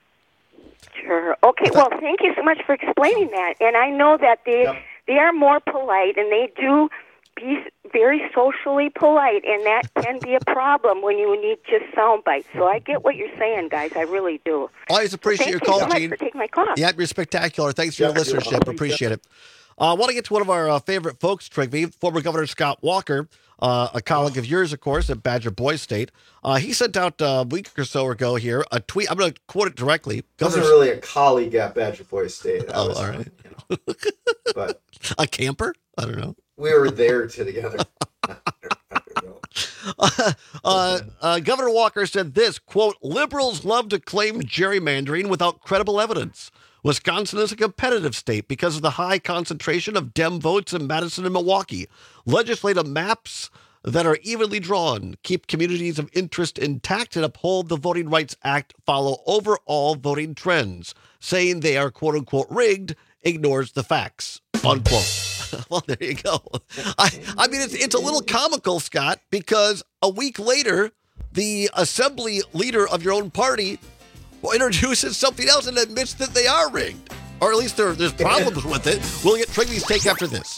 Sure. Okay. Well, thank you so much for explaining that. And I know that they yep. they are more polite and they do be very socially polite, and that can be a problem when you need just sound bites. So I get what you're saying, guys. I really do. Always appreciate so your call, Gene. Gene. Thank you so much for taking my call. Yeah, you're spectacular. Thanks for yeah, your listenership. Appreciate it. I uh, want to get to one of our uh, favorite folks, Trigby, former Governor Scott Walker, uh, a colleague of yours, of course, at Badger Boys State. Uh, he sent out uh, a week or so ago here a tweet. I'm going to quote it directly. I wasn't really a colleague at Badger Boys State. I oh, was, all right. You know, but a camper? I don't know. We were there together. I don't know. Uh, uh, uh, Governor Walker said this, quote, liberals love to claim gerrymandering without credible evidence. Wisconsin is a competitive state because of the high concentration of Dem votes in Madison and Milwaukee. Legislative maps that are evenly drawn keep communities of interest intact and uphold the Voting Rights Act, follow overall voting trends. Saying they are quote-unquote rigged ignores the facts, unquote. Well, there you go. I, I mean, it's, it's a little comical, Scott, because a week later, the assembly leader of your own party introduces something else and admits that they are rigged. Or at least there, there's problems with it. We'll get Trigby's take after this.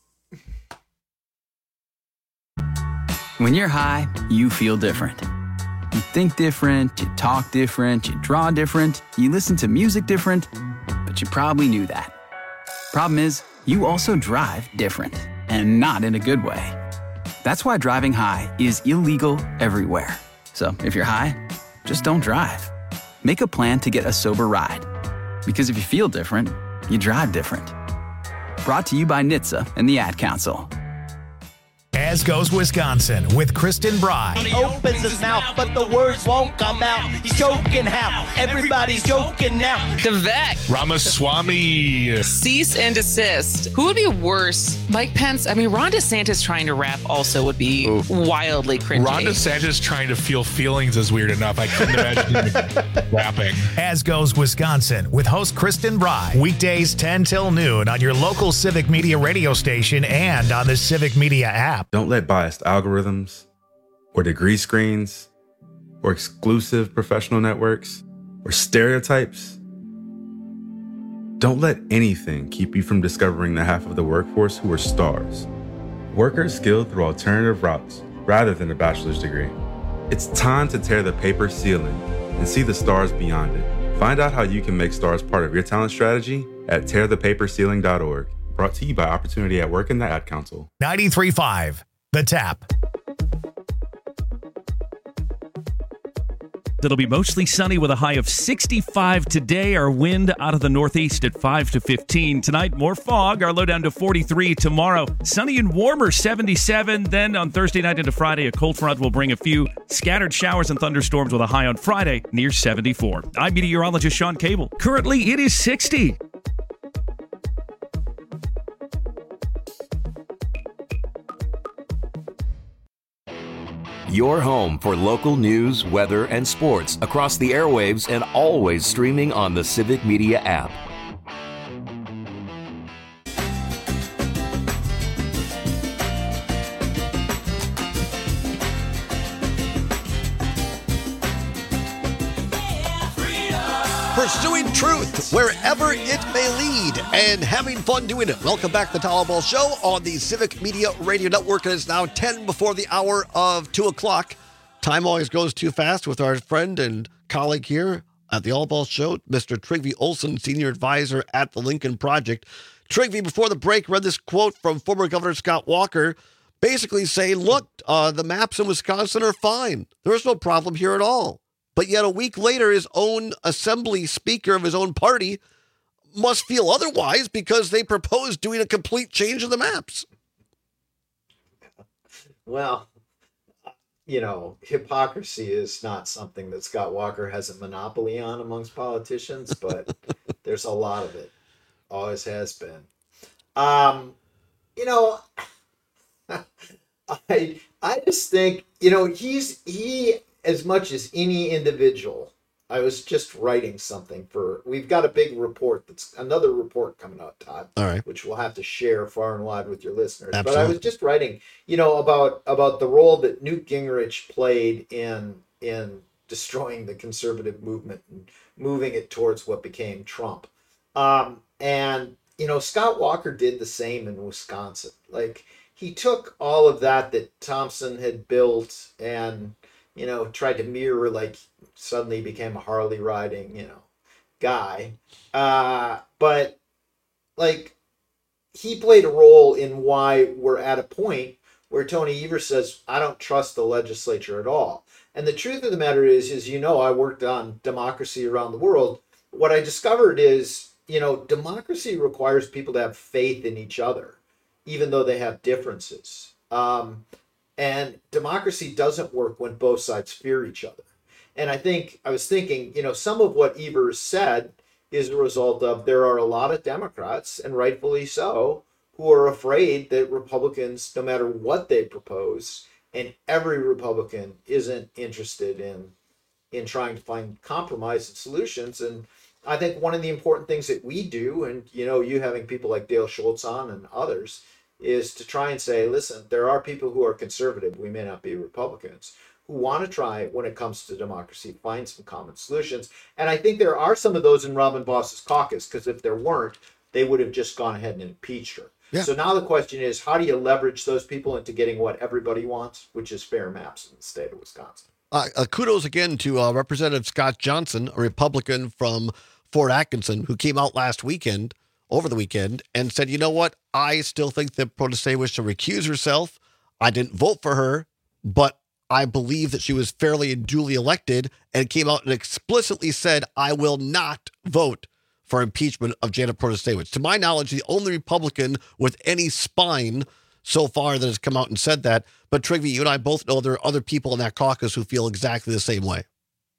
When you're high, you feel different. You think different, you talk different, you draw different, you listen to music different, but you probably knew that. Problem is, you also drive different, and not in a good way. That's why driving high is illegal everywhere. So if you're high, just don't drive. Make a plan to get a sober ride. Because if you feel different, you drive different. Brought to you by N H T S A and the Ad Council. As Goes Wisconsin with Kristen Bry. He opens his mouth, but the words won't come out. He's joking how? Everybody's joking now. Vivek. Ramaswamy. Cease and desist. Who would be worse? Mike Pence? I mean, Ron DeSantis trying to rap also would be Oof. wildly cringy. Ron DeSantis trying to feel feelings is weird enough. I couldn't imagine him rapping. As Goes Wisconsin with host Kristen Bry. Weekdays ten till noon on your local Civic Media radio station and on the Civic Media app. Don't let biased algorithms or degree screens or exclusive professional networks or stereotypes Don't let anything keep you from discovering the half of the workforce who are stars. Workers skilled through alternative routes rather than a bachelor's degree. It's time to tear the paper ceiling and see the stars beyond it. Find out how you can make stars part of your talent strategy at tear the paper ceiling dot org. Brought to you by Opportunity at Work and the Ad Council. ninety-three point five The Tap. It'll be mostly sunny with a high of sixty-five today. Our wind out of the northeast at five to fifteen. Tonight, more fog. Our low down to forty-three. Tomorrow, sunny and warmer, seventy-seven. Then on Thursday night into Friday, a cold front will bring a few scattered showers and thunderstorms with a high on Friday near seventy-four. I'm meteorologist Sean Cable. Currently, it is sixty. Your home for local news, weather, and sports across the airwaves and always streaming on the Civic Media app. Pursuing truth wherever it may lead and having fun doing it. Welcome back to the Tom Ball Show on the Civic Media Radio Network. It is now ten before the hour of two o'clock. Time always goes too fast with our friend and colleague here at the All Ball Show, Mister Trygve Olsen, Senior Advisor at the Lincoln Project. Trygve, before the break, read this quote from former Governor Scott Walker, basically saying, look, uh, the maps in Wisconsin are fine. There's no problem here at all. But yet a week later, his own assembly speaker of his own party must feel otherwise because they proposed doing a complete change of the maps. Well, you know, hypocrisy is not something that Scott Walker has a monopoly on amongst politicians, but there's a lot of it. Always has been. Um, you know, I I just think, you know, he's he as much as any individual. I was just writing something for, we've got a big report that's another report coming out, Todd. All right. Which we'll have to share far and wide with your listeners. Absolutely. But I was just writing, you know, about about the role that Newt Gingrich played in in destroying the conservative movement and moving it towards what became Trump. Um, and, you know, Scott Walker did the same in Wisconsin. Like, he took all of that that Thompson had built and, you know, tried to mirror, like, suddenly became a Harley riding, you know, guy. Uh, but, like, he played a role in why we're at a point where Tony Evers says, I don't trust the legislature at all. And the truth of the matter is, is, you know, I worked on democracy around the world. What I discovered is, you know, democracy requires people to have faith in each other, even though they have differences. Um, and democracy doesn't work when both sides fear each other. And I think, I was thinking, you know, some of what Evers said is a result of there are a lot of Democrats, and rightfully so, who are afraid that Republicans, no matter what they propose, and every Republican isn't interested in in trying to find compromise and solutions. And I think one of the important things that we do, and, you know, you having people like Dale Schultz on and others, is to try and say, listen, there are people who are conservative, we may not be Republicans, who want to try, when it comes to democracy, find some common solutions. And I think there are some of those in Robin Voss's caucus, because if there weren't, they would have just gone ahead and impeached her. Yeah. So now the question is, how do you leverage those people into getting what everybody wants, which is fair maps in the state of Wisconsin? Uh, uh, kudos again to uh, Representative Scott Johnson, a Republican from Fort Atkinson, who came out last weekend, over the weekend, and said, you know what? I still think that Protasiewicz should recuse herself. I didn't vote for her, but I believe that she was fairly and duly elected, and came out and explicitly said, I will not vote for impeachment of Janet Protasiewicz. To my knowledge, the only Republican with any spine so far that has come out and said that. But Trygve, you and I both know there are other people in that caucus who feel exactly the same way.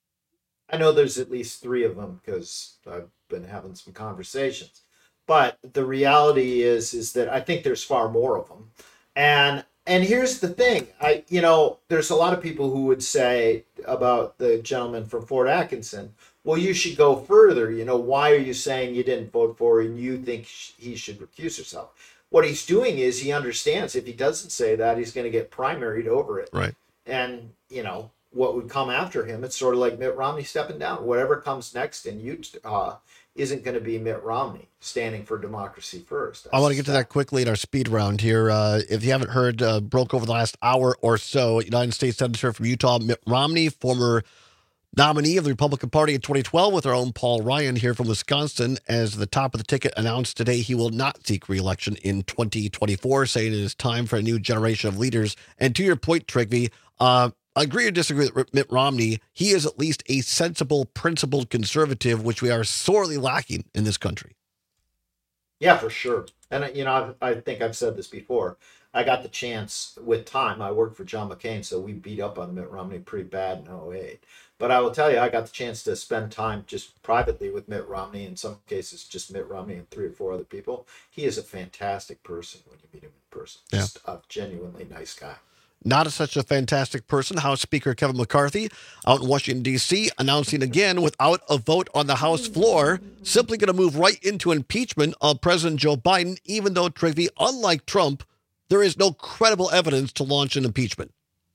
I know there's at least three of them because I've been having some conversations. But the reality is, is that I think there's far more of them. And and here's the thing. I you know, there's a lot of people who would say about the gentleman from Fort Atkinson, well, you should go further. You know, why are you saying you didn't vote for her and you think he should recuse herself? What he's doing is he understands if he doesn't say that, he's going to get primaried over it. Right. And, you know, what would come after him, it's sort of like Mitt Romney stepping down. Whatever comes next in Utah isn't going to be Mitt Romney standing for democracy first. I want to get to that quickly in our speed round here. Uh, if you haven't heard, uh, broke over the last hour or so, United States Senator from Utah, Mitt Romney, former nominee of the Republican Party in twenty twelve, with our own Paul Ryan here from Wisconsin, as the top of the ticket announced today he will not seek re-election in twenty twenty-four, saying it is time for a new generation of leaders. And to your point, Trygve, uh, agree or disagree with Mitt Romney, he is at least a sensible, principled conservative, which we are sorely lacking in this country. Yeah, for sure. And, you know, I, I think I've said this before. I got the chance with time. I worked for John McCain, so we beat up on Mitt Romney pretty bad in oh eight. But I will tell you, I got the chance to spend time just privately with Mitt Romney, in some cases just Mitt Romney and three or four other people. He is a fantastic person when you meet him in person. Yeah. Just a genuinely nice guy. Not a, such a fantastic person, House Speaker Kevin McCarthy out in Washington, D C, announcing again without a vote on the House floor, simply going to move right into impeachment of President Joe Biden, even though, Trygve, unlike Trump, there is no credible evidence to launch an impeachment.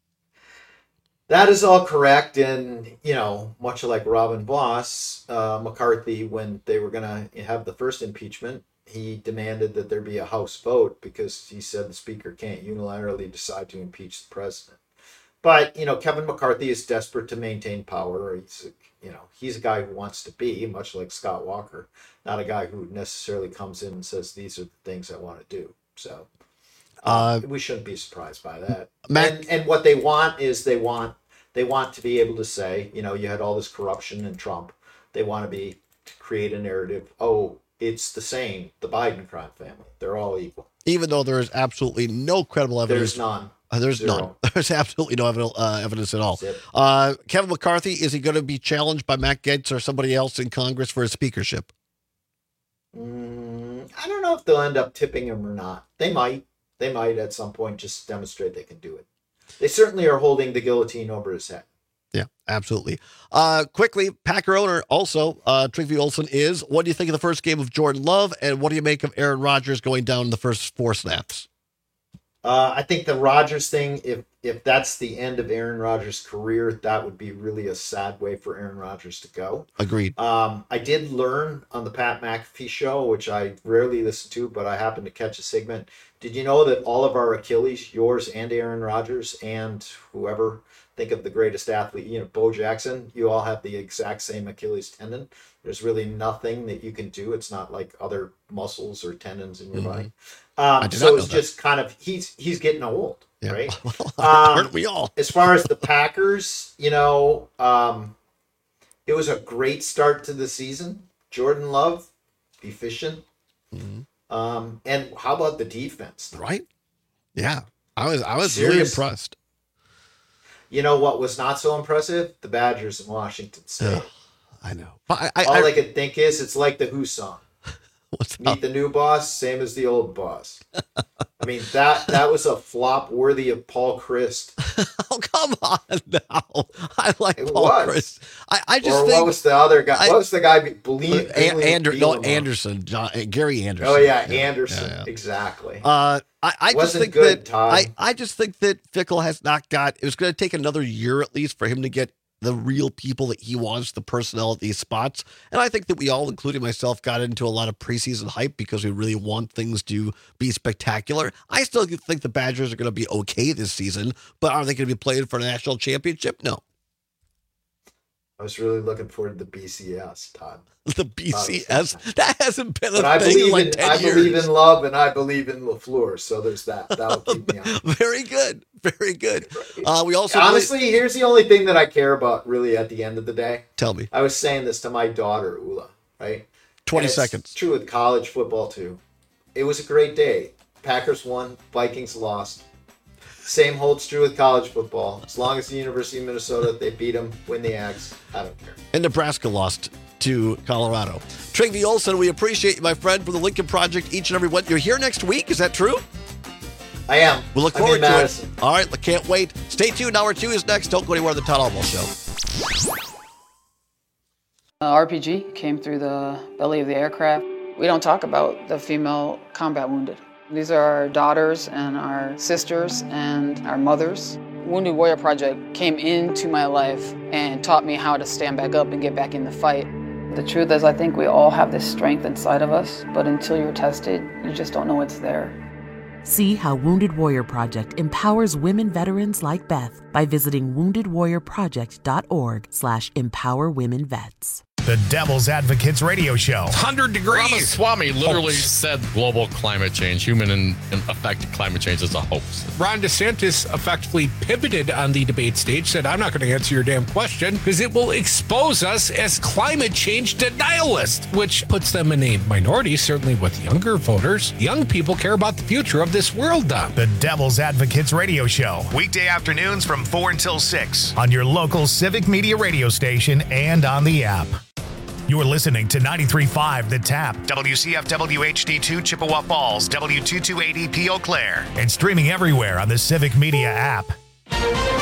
That is all correct. And, you know, much like Robin Voss, uh, McCarthy, when they were going to have the first impeachment, he demanded that there be a House vote because he said the Speaker can't unilaterally decide to impeach the president. But, you know, Kevin McCarthy is desperate to maintain power. He's, you know, he's a guy who wants to be, much like Scott Walker, not a guy who necessarily comes in and says, these are the things I want to do. So uh, we shouldn't be surprised by that. Matt, and, and what they want is they want, they want to be able to say, you know, you had all this corruption in Trump. They want to be, to create a narrative, oh, it's the same, the Biden crime family. They're all equal. Even though there is absolutely no credible evidence. There's none. Uh, there's Zero. none. There's absolutely no evidence, uh, evidence at all. Uh, Kevin McCarthy, is he going to be challenged by Matt Gaetz or somebody else in Congress for his speakership? Mm, I don't know if they'll end up tipping him or not. They might. They might at some point just demonstrate they can do it. They certainly are holding the guillotine over his head. Yeah, absolutely. Uh, quickly, Packer owner also, uh, Trygve Olsen is. What do you think of the first game of Jordan Love, and what do you make of Aaron Rodgers going down in the first four snaps? Uh, I think the Rodgers thing, if if that's the end of Aaron Rodgers' career, that would be really a sad way for Aaron Rodgers to go. Agreed. Um, I did learn on the Pat McAfee show, which I rarely listen to, but I happened to catch a segment. Did you know that all of our Achilles, yours and Aaron Rodgers and whoever, think of the greatest athlete, you know, Bo Jackson, you all have the exact same Achilles tendon. There's really nothing that you can do. It's not like other muscles or tendons in your Mm-hmm. body. I Um, did so not know it's that. just kind of, he's he's getting old, Yeah. right? Aren't we all? As far as the Packers, you know, um, it was a great start to the season. Jordan Love, efficient. Mm-hmm. Um, and how about the defense? Right? Yeah. I was I was really Serious- impressed. You know what was not so impressive? The Badgers in Washington State. Ugh, I know. But I, I, All I, I could think is it's like the Who song. Meet the new boss, same as the old boss. I mean, that that was a flop worthy of Paul Christ. Oh, come on now. I like It Paul was. Chris. I, I just or think. what was the other guy? I- what was the guy? be- Believe An- Ander, no, Bielema. Anderson. John, uh, Gary Anderson. Oh yeah, Anderson. yeah, yeah. Exactly. Uh, I, I just Wasn't think good, that Todd. I, I just think that Fickle has not got. It was going to take another year at least for him to get the real people that he wants, the personnel at these spots. And I think that we all, including myself, got into a lot of preseason hype because we really want things to be spectacular. I still think the Badgers are going to be okay this season, but are they going to be playing for a national championship? No. I was really looking forward to the B C S, Todd. The B C S, that hasn't been a But I thing believe in like in ten I years. believe in love and I believe in LaFleur, so there's that. That'll keep me on. Very good. Very good. Uh, we also Honestly, here's the only thing that I care about really at the end of the day. Tell me. I was saying this to my daughter, Ula, right? twenty And it's seconds. True with college football too. It was a great day. Packers won, Vikings lost. Same holds true with college football. As long as the University of Minnesota, they beat them, win the Ags, I don't care. And Nebraska lost to Colorado. Trygve Olsen, we appreciate you, my friend, for the Lincoln Project each and every one. You're here next week, is that true? I am. We look I'm forward in to Madison. it. All right, I can't wait. Stay tuned. Hour two is next. Don't go anywhere on the Todd Almo Show. Uh, R P G came through the belly of the aircraft. We don't talk about the female combat wounded. These are our daughters and our sisters and our mothers. Wounded Warrior Project came into my life and taught me how to stand back up and get back in the fight. The truth is, I think we all have this strength inside of us, but until you're tested, you just don't know it's there. See how Wounded Warrior Project empowers women veterans like Beth by visiting wounded warrior project dot org slash empower women vets. The Devil's Advocates Radio Show. one hundred degrees. Ramaswamy literally Hoax. said global climate change, human and affected climate change is a hoax. Ron DeSantis effectively pivoted on the debate stage, said, I'm not going to answer your damn question because it will expose us as climate change denialists, which puts them in a minority, certainly with younger voters. Young people care about the future of this world, Dom. The Devil's Advocates Radio Show. Weekday afternoons from four until six on your local Civic Media radio station and on the app. You're listening to ninety-three point five The Tap, W C F W H D two Chippewa Falls, W two two eight E P Eau Claire, and streaming everywhere on the Civic Media app.